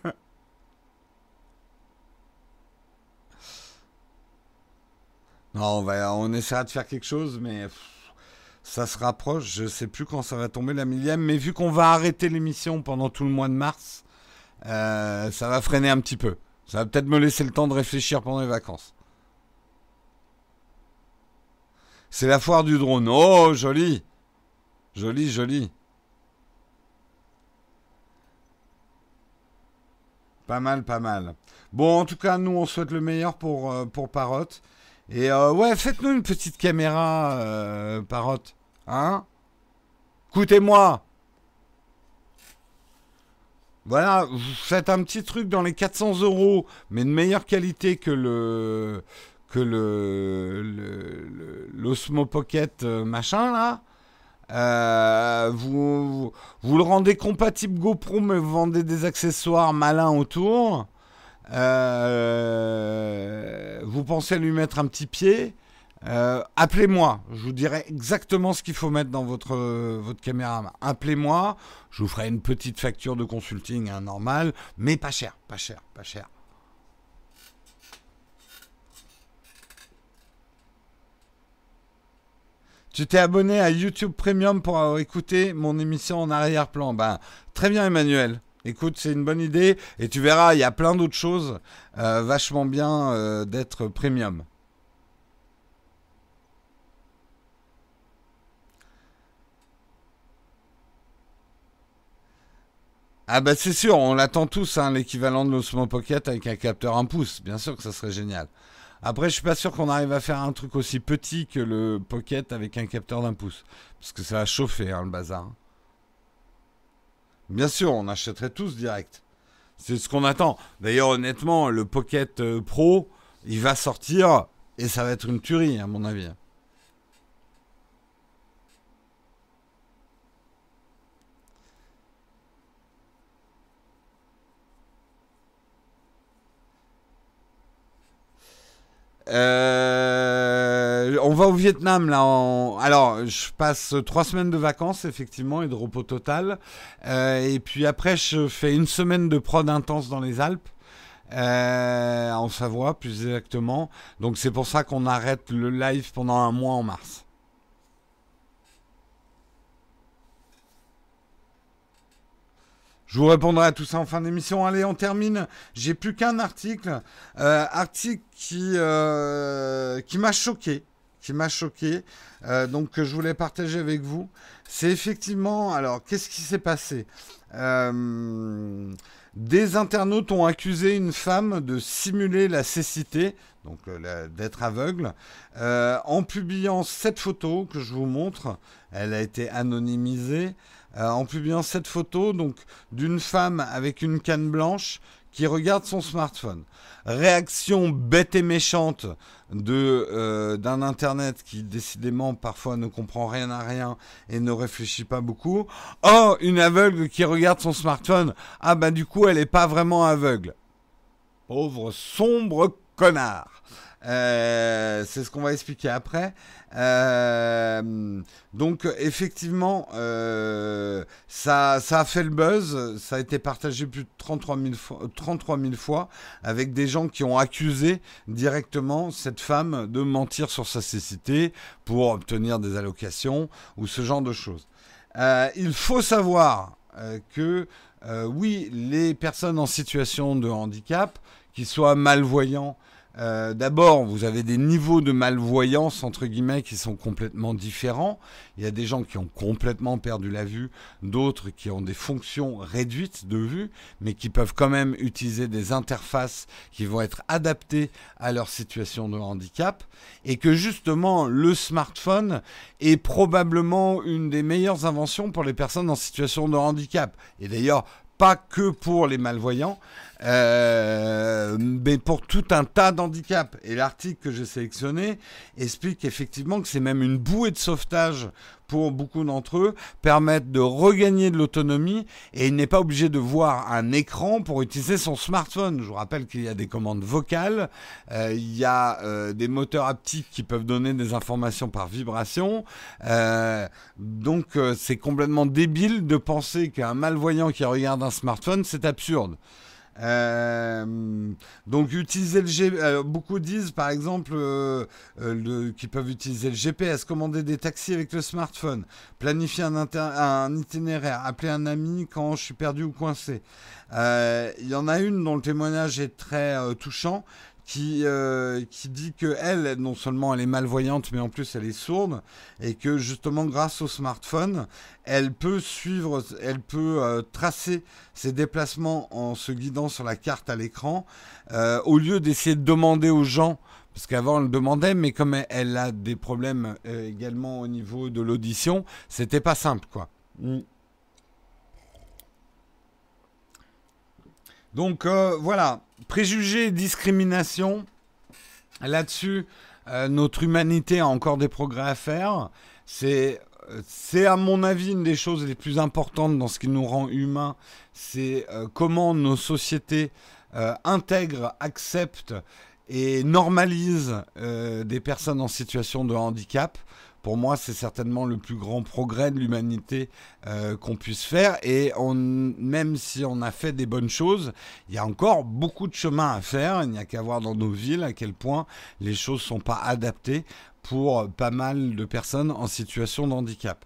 Non, on essaiera de faire quelque chose, mais ça se rapproche. Je sais plus quand ça va tomber la millième, mais vu qu'on va arrêter l'émission pendant tout le mois de mars, ça va freiner un petit peu. Ça va peut-être me laisser le temps de réfléchir pendant les vacances. C'est la foire du drone. Oh, joli. Joli, joli. Pas mal, pas mal. Bon, en tout cas, nous, on souhaite le meilleur pour Parrot. Et ouais, faites-nous une petite caméra, Parrot. Hein? Écoutez-moi. Voilà, vous faites un petit truc dans les 400 euros, mais de meilleure qualité que l'Osmo Pocket machin, là. Vous le rendez compatible GoPro, mais vous vendez des accessoires malins autour. Vous pensez lui mettre un petit pied, appelez-moi, je vous dirai exactement ce qu'il faut mettre dans votre caméra. Appelez-moi, je vous ferai une petite facture de consulting, hein, normal, mais pas cher, pas cher, pas cher. Tu t'es abonné à YouTube Premium pour écouter mon émission en arrière-plan. Ben, très bien, Emmanuel. Écoute, c'est une bonne idée. Et tu verras, il y a plein d'autres choses vachement bien d'être premium. Ah bah c'est sûr, on l'attend tous, hein, l'équivalent de l'Osmo Pocket avec un capteur 1 pouce. Bien sûr que ça serait génial. Après, je suis pas sûr qu'on arrive à faire un truc aussi petit que le Pocket avec un capteur d'1 pouce. Parce que ça va chauffer, hein, le bazar. Bien sûr, on achèterait tous direct. C'est ce qu'on attend. D'ailleurs, honnêtement, le Pocket Pro, il va sortir et ça va être une tuerie, à mon avis. On va au Vietnam là. Alors, je passe 3 semaines de vacances effectivement et de repos total. Et puis après, je fais une semaine de prod intense dans les Alpes, en Savoie plus exactement. Donc c'est pour ça qu'on arrête le live pendant un mois en mars. Je vous répondrai à tout ça en fin d'émission. Allez, on termine. J'ai plus qu'un article. Article qui m'a choqué. Qui m'a choqué. Donc, que je voulais partager avec vous. C'est effectivement... Alors, qu'est-ce qui s'est passé? Des internautes ont accusé une femme de simuler la cécité, donc d'être aveugle, en publiant cette photo que je vous montre. Elle a été anonymisée. En publiant cette photo donc d'une femme avec une canne blanche qui regarde son smartphone. Réaction bête et méchante d'un internet qui décidément parfois ne comprend rien à rien et ne réfléchit pas beaucoup. Oh, une aveugle qui regarde son smartphone. Ah bah du coup elle est pas vraiment aveugle. Pauvre sombre connard. C'est ce qu'on va expliquer après. Donc effectivement, ça a fait le buzz. Ça a été partagé plus de 33 000 fois avec des gens qui ont accusé directement cette femme de mentir sur sa cécité pour obtenir des allocations ou ce genre de choses. Il faut savoir que oui, les personnes en situation de handicap, qu'ils soient malvoyants, d'abord, vous avez des niveaux de malvoyance, entre guillemets, qui sont complètement différents. Il y a des gens qui ont complètement perdu la vue, d'autres qui ont des fonctions réduites de vue, mais qui peuvent quand même utiliser des interfaces qui vont être adaptées à leur situation de handicap. Et que justement, le smartphone est probablement une des meilleures inventions pour les personnes en situation de handicap. Et d'ailleurs, pas que pour les malvoyants, mais pour tout un tas d'handicaps. Et l'article que j'ai sélectionné explique effectivement que c'est même une bouée de sauvetage pour beaucoup d'entre eux, permettre de regagner de l'autonomie et il n'est pas obligé de voir un écran pour utiliser son smartphone. Je vous rappelle qu'il y a des commandes vocales, il y a des moteurs haptiques qui peuvent donner des informations par vibration. Donc c'est complètement débile de penser qu'un malvoyant qui regarde un smartphone, c'est absurde. Donc utiliser le GPS, beaucoup disent par exemple qu'ils peuvent utiliser le GPS, commander des taxis avec le smartphone, planifier un itinéraire, appeler un ami quand je suis perdu ou coincé. Il y en a une dont le témoignage est très touchant, qui dit que elle, non seulement elle est malvoyante, mais en plus elle est sourde, et que justement grâce au smartphone, elle peut suivre, elle peut tracer ses déplacements en se guidant sur la carte à l'écran, au lieu d'essayer de demander aux gens, parce qu'avant elle demandait, mais comme elle a des problèmes également au niveau de l'audition, c'était pas simple, quoi. Donc voilà, préjugés et discrimination, là-dessus, notre humanité a encore des progrès à faire. C'est à mon avis une des choses les plus importantes dans ce qui nous rend humains, c'est comment nos sociétés intègrent, acceptent et normalisent des personnes en situation de handicap. Pour moi, c'est certainement le plus grand progrès de l'humanité qu'on puisse faire. Et même si on a fait des bonnes choses, il y a encore beaucoup de chemin à faire. Il n'y a qu'à voir dans nos villes à quel point les choses ne sont pas adaptées pour pas mal de personnes en situation de handicap.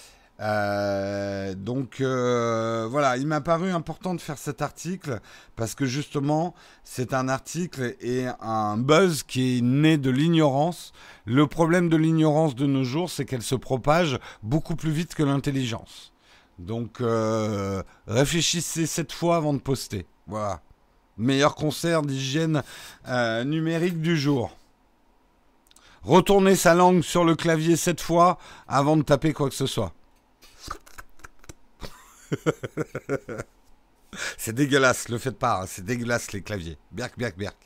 Donc voilà, il m'a paru important de faire cet article parce que justement c'est un article et un buzz qui est né de l'ignorance. Le problème de l'ignorance de nos jours, c'est qu'elle se propage beaucoup plus vite que l'intelligence. Donc réfléchissez 7 fois avant de poster. Voilà, meilleur concert d'hygiène numérique du jour. Retournez sa langue sur le clavier 7 fois avant de taper quoi que ce soit. C'est dégueulasse, le faites pas, hein. C'est dégueulasse les claviers. Berk, berk, berk.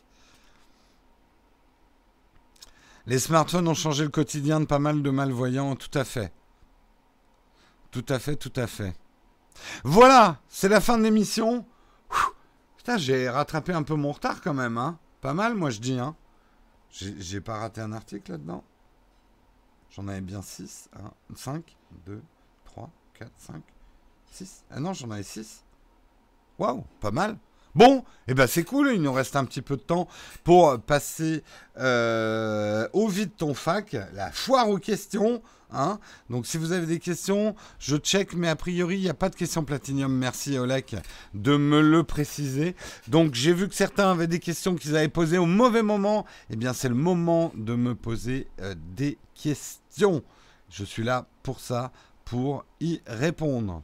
Les smartphones ont changé le quotidien de pas mal de malvoyants, tout à fait. Tout à fait, tout à fait. Voilà, c'est la fin de l'émission. Putain, j'ai rattrapé un peu mon retard quand même, hein. Pas mal, moi je dis, hein. J'ai pas raté un article là-dedans. J'en avais bien 6, 1, 5, 2, 3, 4, 5, 6. Ah non, j'en avais 6. Waouh, pas mal. Bon, et ben c'est cool, il nous reste un petit peu de temps pour passer au vide ton fac, la foire aux questions. Hein. Donc si vous avez des questions, je check, mais a priori, il n'y a pas de questions Platinium. Merci Olek de me le préciser. Donc j'ai vu que certains avaient des questions qu'ils avaient posées au mauvais moment. Eh bien c'est le moment de me poser des questions. Je suis là pour ça, pour y répondre.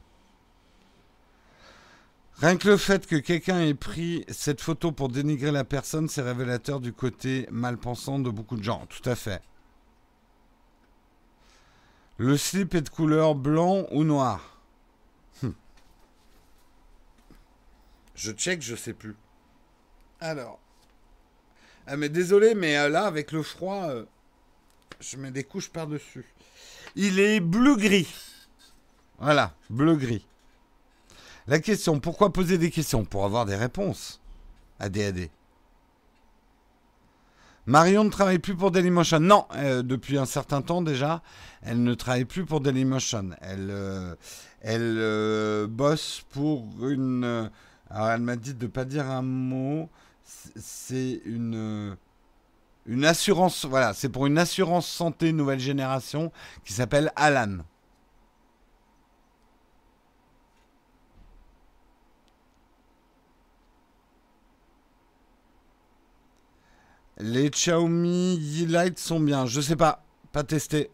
Rien que le fait que quelqu'un ait pris cette photo pour dénigrer la personne, c'est révélateur du côté malpensant de beaucoup de gens. Tout à fait. Le slip est de couleur blanc ou noir. Je check, je sais plus. Alors. Ah mais désolé, mais là, avec le froid, je mets des couches par-dessus. Il est bleu-gris. Voilà, bleu-gris. La question, pourquoi poser des questions? Pour avoir des réponses. ADAD. Marion ne travaille plus pour Dailymotion. Non, depuis un certain temps déjà, elle ne travaille plus pour Dailymotion. Elle bosse pour une... alors elle m'a dit de ne pas dire un mot. C'est une assurance... Voilà, c'est pour une assurance santé nouvelle génération qui s'appelle Alan. Les Xiaomi Yeelight sont bien. Je sais pas. Pas testé.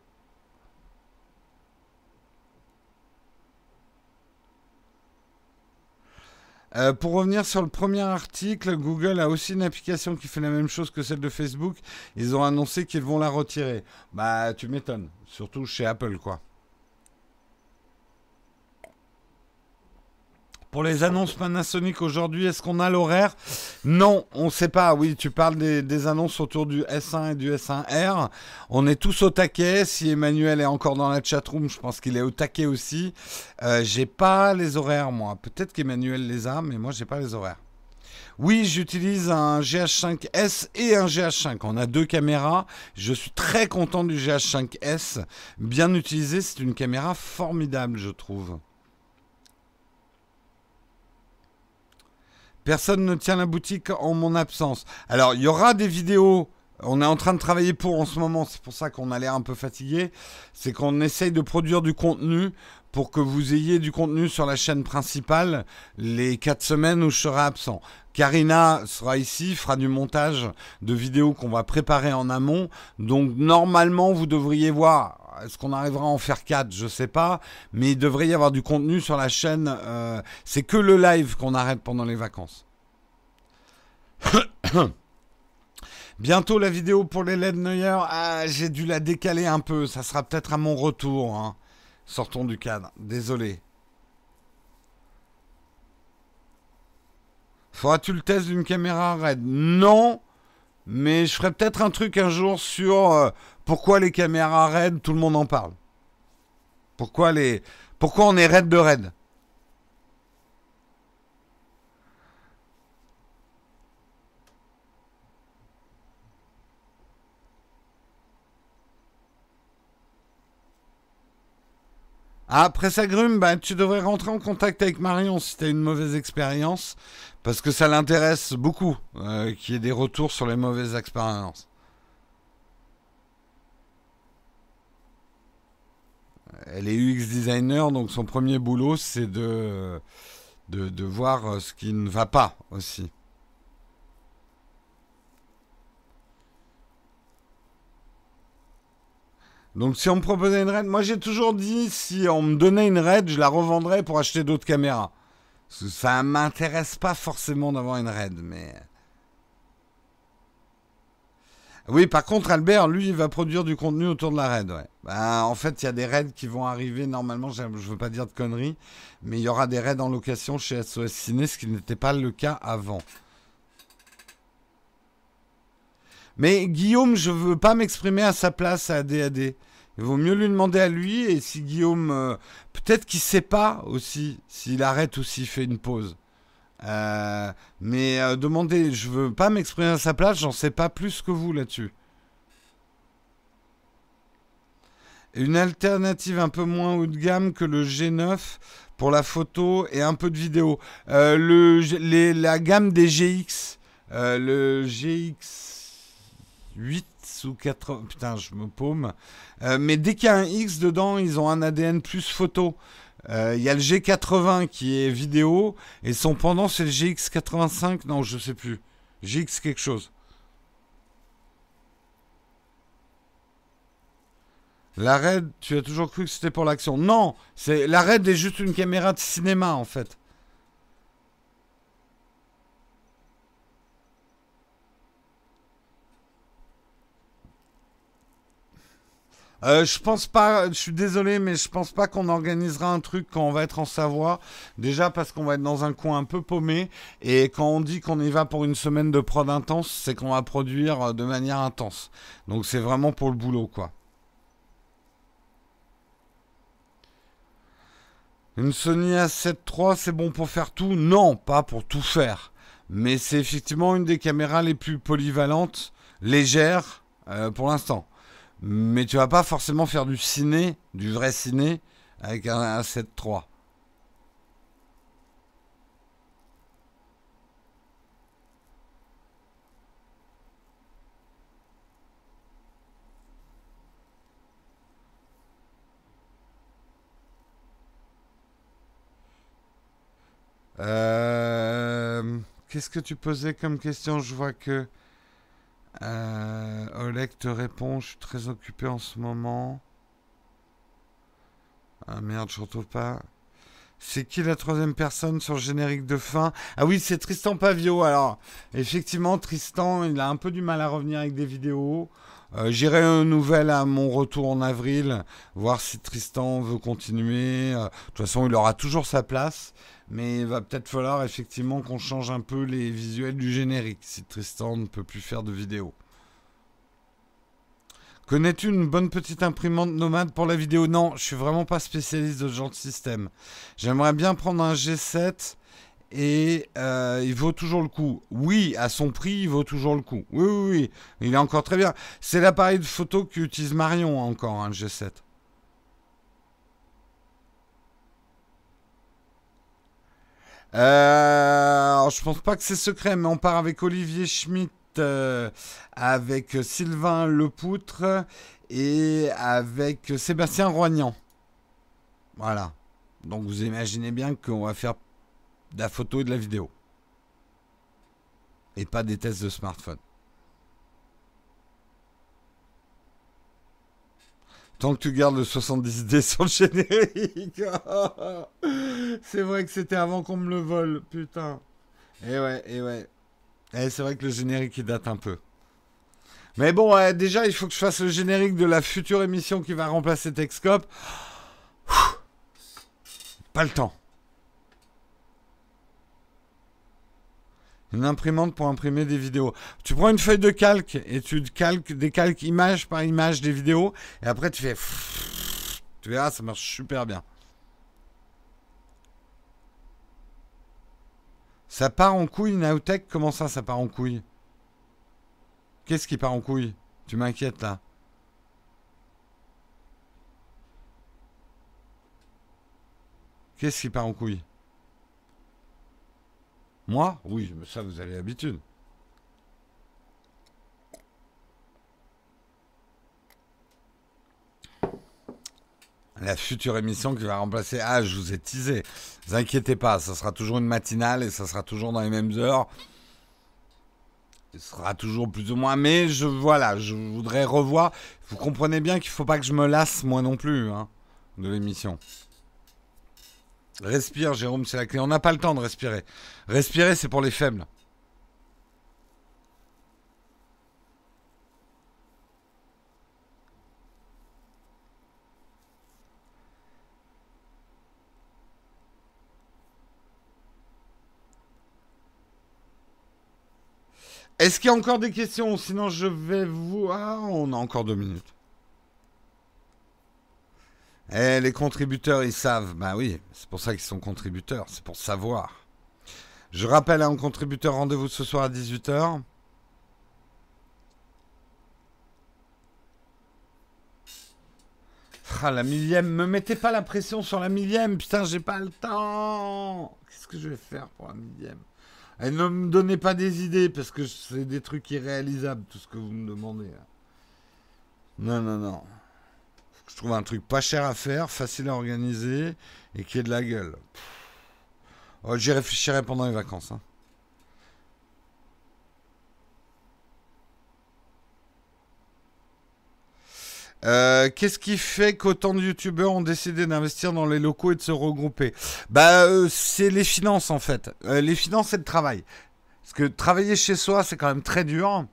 Pour revenir sur le premier article, Google a aussi une application qui fait la même chose que celle de Facebook. Ils ont annoncé qu'ils vont la retirer. Bah, tu m'étonnes. Surtout chez Apple, quoi. Pour les annonces Panasonic aujourd'hui, est-ce qu'on a l'horaire? Non, on ne sait pas. Oui, tu parles des annonces autour du S1 et du S1R. On est tous au taquet. Si Emmanuel est encore dans la chatroom, je pense qu'il est au taquet aussi. J'ai pas les horaires, moi. Peut-être qu'Emmanuel les a, mais moi, j'ai pas les horaires. Oui, j'utilise un GH5S et un GH5. On a deux caméras. Je suis très content du GH5S. Bien utilisé, c'est une caméra formidable, je trouve. Personne ne tient la boutique en mon absence. Alors, il y aura des vidéos. On est en train de travailler pour en ce moment. C'est pour ça qu'on a l'air un peu fatigué. C'est qu'on essaye de produire du contenu pour que vous ayez du contenu sur la chaîne principale les 4 semaines où je serai absent. Karina sera ici, fera du montage de vidéos qu'on va préparer en amont. Donc, normalement, vous devriez voir. Est-ce qu'on arrivera à en faire 4? Je ne sais pas. Mais il devrait y avoir du contenu sur la chaîne. C'est que le live qu'on arrête pendant les vacances. Bientôt la vidéo pour les LED Neuer. Ah, j'ai dû la décaler un peu. Ça sera peut-être à mon retour. Hein. Sortons du cadre. Désolé. Feras-tu le test d'une caméra RED? Non. Mais je ferai peut-être un truc un jour sur pourquoi les caméras RED, tout le monde en parle. Pourquoi on est RED de RED. Ah, après ça grume, bah, tu devrais rentrer en contact avec Marion si tu as une mauvaise expérience. Parce que ça l'intéresse beaucoup qu'il y ait des retours sur les mauvaises expériences. Elle est UX designer, donc son premier boulot, c'est de voir ce qui ne va pas aussi. Donc si on me proposait une RED, moi j'ai toujours dit, si on me donnait une RED, je la revendrais pour acheter d'autres caméras. Parce que ça m'intéresse pas forcément d'avoir une RED, mais... Oui, par contre, Albert, lui, il va produire du contenu autour de la RAID. Ouais. Bah, en fait, il y a des raids qui vont arriver normalement. Je ne veux pas dire de conneries, mais il y aura des raids en location chez SOS Ciné, ce qui n'était pas le cas avant. Mais Guillaume, je ne veux pas m'exprimer à sa place à ADAD. Il vaut mieux lui demander à lui. Et si Guillaume, peut-être qu'il ne sait pas aussi s'il arrête ou s'il fait une pause. Mais demandez, je veux pas m'exprimer à sa place, j'en sais pas plus que vous là-dessus. Une alternative un peu moins haut de gamme que le G9 pour la photo et un peu de vidéo. La gamme des GX, le GX8 ou 80, putain je me paume. Mais dès qu'il y a un X dedans, ils ont un ADN plus photo. Il y a le G80 qui est vidéo et son pendant c'est le GX85, non je sais plus, GX quelque chose. La RED, tu as toujours cru que c'était pour l'action? Non, la RED est juste une caméra de cinéma en fait. Je pense pas, je suis désolé, mais je pense pas qu'on organisera un truc quand on va être en Savoie. Déjà parce qu'on va être dans un coin un peu paumé. Et quand on dit qu'on y va pour une semaine de prod intense, c'est qu'on va produire de manière intense. Donc c'est vraiment pour le boulot, quoi. Une Sony A7 III, c'est bon pour faire tout? Non, pas pour tout faire. Mais c'est effectivement une des caméras les plus polyvalentes. légère pour l'instant. Mais tu vas pas forcément faire du ciné, du vrai ciné, avec un A7 III. Qu'est-ce que tu posais comme question? Je vois que Oleg te répond. Je suis très occupé en ce moment. Ah merde, je retrouve pas. C'est qui la troisième personne sur le générique de fin? Ah oui, c'est Tristan Pavio. Alors, effectivement, Tristan, il a un peu du mal à revenir avec des vidéos. J'irai aux nouvelles à mon retour en avril, voir si Tristan veut continuer. De toute façon, il aura toujours sa place, mais il va peut-être falloir effectivement qu'on change un peu les visuels du générique si Tristan ne peut plus faire de vidéos. Connais-tu une bonne petite imprimante nomade pour la vidéo? Non, je suis vraiment pas spécialiste de ce genre de système. J'aimerais bien prendre un G7 et il vaut toujours le coup. Oui, à son prix, il vaut toujours le coup. Oui, oui, oui, il est encore très bien. C'est l'appareil de photo qu'utilise Marion encore, un G7. Alors, je pense pas que c'est secret, mais on part avec Olivier Schmitt, avec Sylvain Lepoutre et avec Sébastien Roignan. Voilà. Donc vous imaginez bien qu'on va faire de la photo et de la vidéo. Et pas des tests de smartphone. Tant que tu gardes le 70D sur le générique. C'est vrai que c'était avant qu'on me le vole, putain. Et ouais, et ouais. Et c'est vrai que le générique il date un peu. Mais bon, déjà il faut que je fasse le générique de la future émission qui va remplacer Texcope. Pas le temps. Une imprimante pour imprimer des vidéos. Tu prends une feuille de calque et tu décalques image par image des vidéos. Et après tu fais... Tu verras, ça marche super bien. Ça part en couille, Nowtech? Comment ça part en couille? Qu'est-ce qui part en couille? Tu m'inquiètes là. Qu'est-ce qui part en couille? Moi? Oui, mais ça vous avez l'habitude. La future émission qui va remplacer... Ah, je vous ai teasé. Ne vous inquiétez pas, ça sera toujours une matinale et ça sera toujours dans les mêmes heures. Ce sera toujours plus ou moins... Mais voilà, je voudrais revoir... Vous comprenez bien qu'il ne faut pas que je me lasse, moi non plus, hein, de l'émission. Respire, Jérôme, c'est la clé. On n'a pas le temps de respirer. Respirer, c'est pour les faibles. Est-ce qu'il y a encore des questions? Sinon, je vais vous... Ah, on a encore 2 minutes. Eh, les contributeurs, ils savent. Bah oui, c'est pour ça qu'ils sont contributeurs. C'est pour savoir. Je rappelle à un contributeur, rendez-vous ce soir à 18h. Ah, la millième. Me mettez pas la pression sur la millième. Putain, j'ai pas le temps. Qu'est-ce que je vais faire pour la millième? Et ne me donnez pas des idées, parce que c'est des trucs irréalisables, tout ce que vous me demandez. Non, non, non. Faut que je trouve un truc pas cher à faire, facile à organiser, et qui ait de la gueule. Oh, j'y réfléchirai pendant les vacances. Hein. Qu'est-ce qui fait qu'autant de youtubeurs ont décidé d'investir dans les locaux et de se regrouper? Bah, c'est les finances en fait. Les finances et le travail. Parce que travailler chez soi, c'est quand même très dur.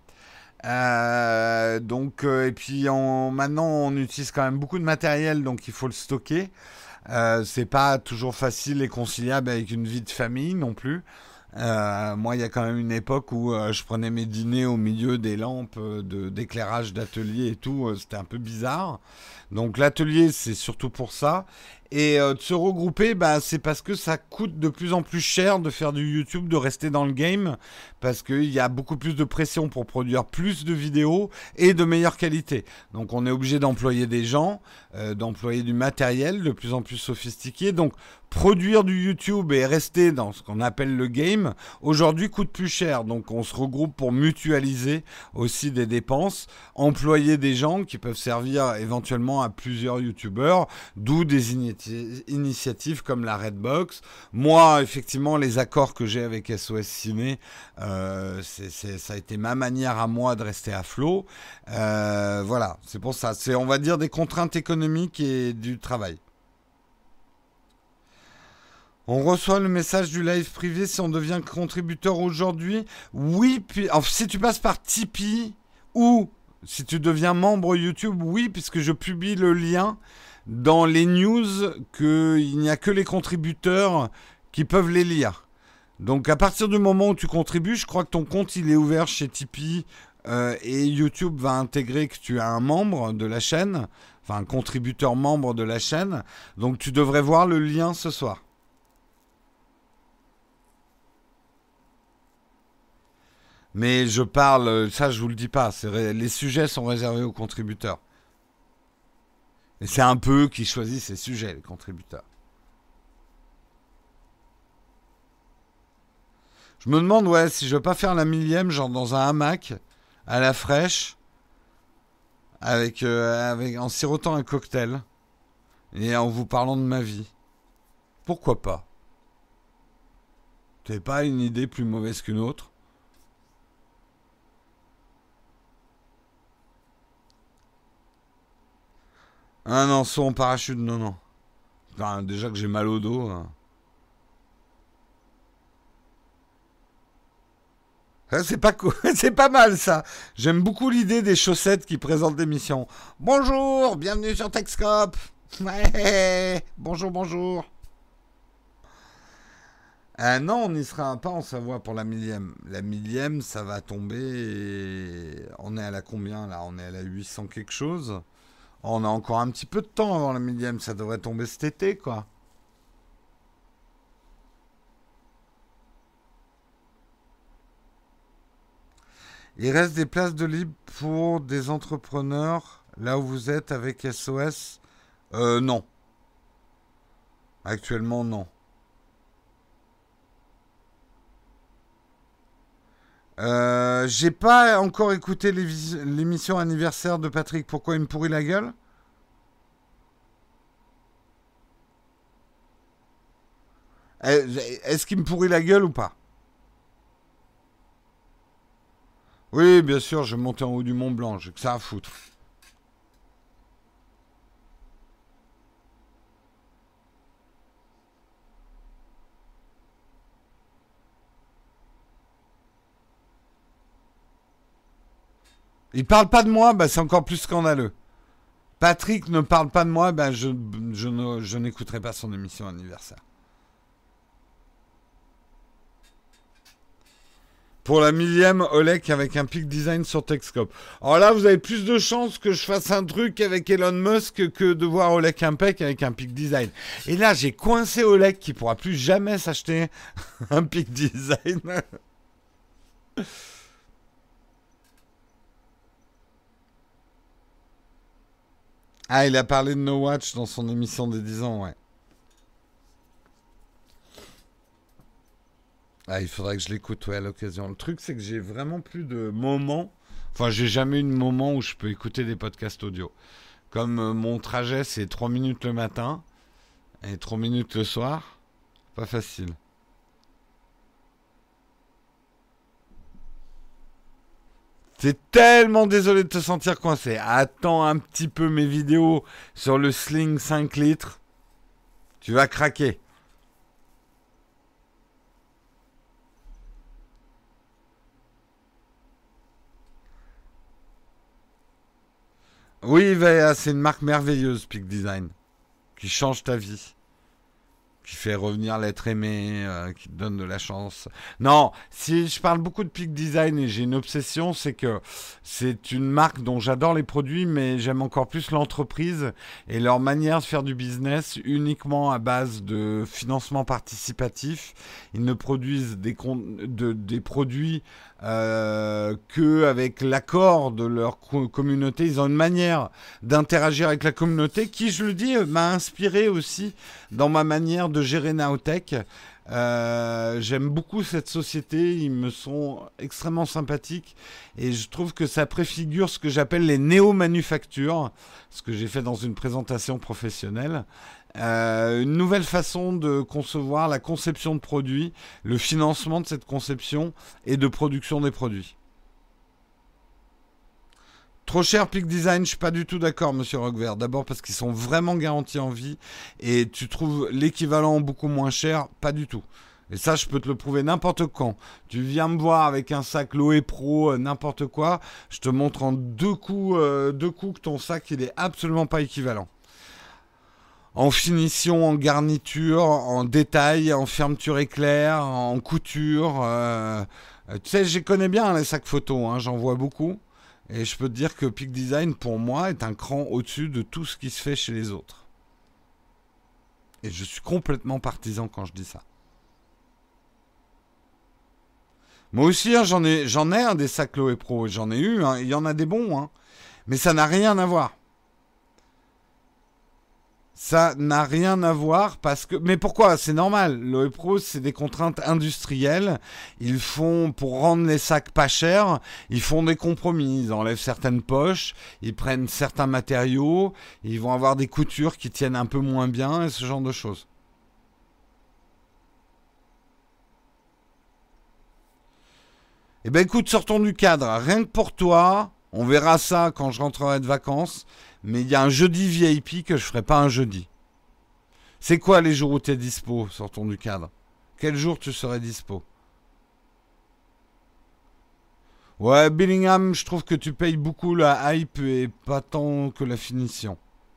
Et puis maintenant, on utilise quand même beaucoup de matériel, donc il faut le stocker. C'est pas toujours facile et conciliable avec une vie de famille non plus. Moi, il y a quand même une époque où je prenais mes dîners au milieu des lampes d'éclairage d'atelier et tout. C'était un peu bizarre. Donc l'atelier, c'est surtout pour ça. Et de se regrouper, bah, c'est parce que ça coûte de plus en plus cher de faire du YouTube, de rester dans le game, parce qu'il y a beaucoup plus de pression pour produire plus de vidéos et de meilleure qualité. Donc on est obligé d'employer des gens, d'employer du matériel de plus en plus sophistiqué. Donc produire du YouTube et rester dans ce qu'on appelle le game, aujourd'hui coûte plus cher. Donc on se regroupe pour mutualiser aussi des dépenses, employer des gens qui peuvent servir éventuellement à plusieurs YouTubeurs, d'où des initiatives comme la Redbox. Moi, effectivement, les accords que j'ai avec SOS Ciné, ça a été ma manière à moi de rester à flot. Voilà, c'est pour ça. C'est, on va dire, des contraintes économiques et du travail. On reçoit le message du live privé si on devient contributeur aujourd'hui. Oui, puis enfin, si tu passes par Tipeee ou si tu deviens membre YouTube, oui, puisque je publie le lien dans les news qu'il n'y a que les contributeurs qui peuvent les lire. Donc à partir du moment où tu contribues, je crois que ton compte il est ouvert chez Tipeee et YouTube va intégrer que tu es un membre de la chaîne, enfin un contributeur membre de la chaîne. Donc tu devrais voir le lien ce soir. Mais je parle, ça je vous le dis pas, les sujets sont réservés aux contributeurs. Et c'est un peu eux qui choisissent ces sujets, les contributeurs. Je me demande, ouais, si je veux pas faire la millième, genre dans un hamac, à la fraîche, en sirotant un cocktail, et en vous parlant de ma vie. Pourquoi pas? C'est pas une idée plus mauvaise qu'une autre? Ah non, saut en parachute, non, non. Enfin, déjà que j'ai mal au dos. Hein. C'est pas cool. C'est pas mal ça. J'aime beaucoup l'idée des chaussettes qui présentent l'émission. Bonjour, bienvenue sur Techscope. Ouais, bonjour, bonjour. Non, on n'y sera pas en Savoie pour la millième. La millième, ça va tomber. On est à la combien là? On est à la 800 quelque chose. On a encore un petit peu de temps avant la millième. Ça devrait tomber cet été, quoi. Il reste des places de libre pour des entrepreneurs là où vous êtes avec SOS? Non. Actuellement, non. J'ai pas encore écouté l'émission anniversaire de Patrick. Pourquoi il me pourrit la gueule? Est-ce qu'il me pourrit la gueule ou pas? Oui, bien sûr, je vais monter en haut du Mont Blanc. J'ai que ça à foutre. Il parle pas de moi, bah c'est encore plus scandaleux. Patrick ne parle pas de moi, bah je n'écouterai pas son émission anniversaire. Pour la millième, Olek avec un Peak Design sur Techscope. Alors là, vous avez plus de chances que je fasse un truc avec Elon Musk que de voir Olek Impec avec un Peak Design. Et là, j'ai coincé Olek qui pourra plus jamais s'acheter un Peak Design. Ah, il a parlé de No Watch dans son émission des 10 ans, ouais. Ah, il faudrait que je l'écoute, ouais, à l'occasion. Le truc, c'est que j'ai vraiment plus de moments. Enfin, j'ai jamais eu de moment où je peux écouter des podcasts audio. Comme mon trajet, c'est 3 minutes le matin et 3 minutes le soir. Pas facile. T'es tellement désolé de te sentir coincé. Attends un petit peu mes vidéos sur le Sling 5 litres. Tu vas craquer. Oui, Véa, c'est une marque merveilleuse, Peak Design, qui change ta vie. qui fait revenir l'être aimé, qui te donne de la chance. Non, si je parle beaucoup de Peak Design et j'ai une obsession, c'est que c'est une marque dont j'adore les produits, mais j'aime encore plus l'entreprise et leur manière de faire du business uniquement à base de financement participatif. Ils ne produisent des produits que avec l'accord de leur communauté. Ils ont une manière d'interagir avec la communauté qui, je le dis, m'a inspiré aussi dans ma manière de gérer Nowtech. J'aime beaucoup cette société, ils me sont extrêmement sympathiques et je trouve que ça préfigure ce que j'appelle les néo-manufactures, ce que j'ai fait dans une présentation professionnelle. Une nouvelle façon de concevoir la conception de produits, le financement de cette conception et de production des produits. Trop cher Peak Design, je suis pas du tout d'accord, monsieur Roquevert. D'abord parce qu'ils sont vraiment garantis en vie et tu trouves l'équivalent beaucoup moins cher, pas du tout. Et ça, je peux te le prouver n'importe quand. Tu viens me voir avec un sac Loé Pro, n'importe quoi, je te montre en deux coups que ton sac, il est absolument pas équivalent. En finition, en garniture, en détail, en fermeture éclair, en couture. Tu sais, je connais bien les sacs photo, hein, j'en vois beaucoup. Et je peux te dire que Peak Design, pour moi, est un cran au-dessus de tout ce qui se fait chez les autres. Et je suis complètement partisan quand je dis ça. Moi aussi, hein, j'en ai un des sacs Loé Pro. J'en ai eu, hein, il y en a des bons. Hein, mais ça n'a rien à voir. Ça n'a rien à voir parce que... Mais pourquoi? C'est normal. Loé Pro, c'est des contraintes industrielles. Ils font, pour rendre les sacs pas chers, ils font des compromis. Ils enlèvent certaines poches, ils prennent certains matériaux, ils vont avoir des coutures qui tiennent un peu moins bien et ce genre de choses. Eh ben écoute, sortons du cadre. Rien que pour toi, on verra ça quand je rentrerai de vacances. Mais il y a un jeudi VIP que je ferai pas un jeudi. C'est quoi les jours où tu es dispo, sortons du cadre? Quel jour tu serais dispo? Ouais, Billingham, je trouve que tu payes beaucoup la hype et pas tant que la finition.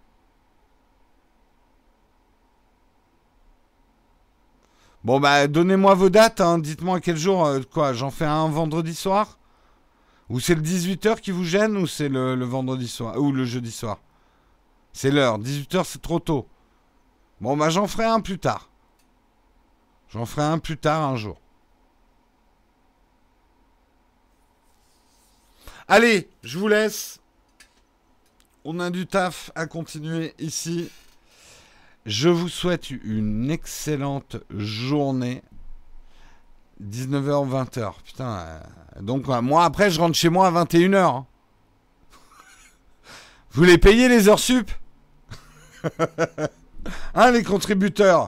Bon bah donnez-moi vos dates, hein. Dites-moi quel jour, quoi, j'en fais un vendredi soir? Ou c'est le 18h qui vous gêne ou c'est le vendredi soir? Ou le jeudi soir? C'est l'heure. 18h, c'est trop tôt. Bon, bah j'en ferai un plus tard. J'en ferai un plus tard un jour. Allez, je vous laisse. On a du taf à continuer ici. Je vous souhaite une excellente journée. 19h, 20h. Putain. Donc, moi, après, je rentre chez moi à 21h. Hein. Vous les payez les heures sup? Hein, les contributeurs?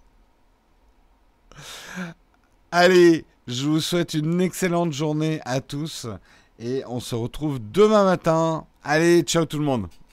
Allez, je vous souhaite une excellente journée à tous. Et on se retrouve demain matin. Allez, ciao tout le monde.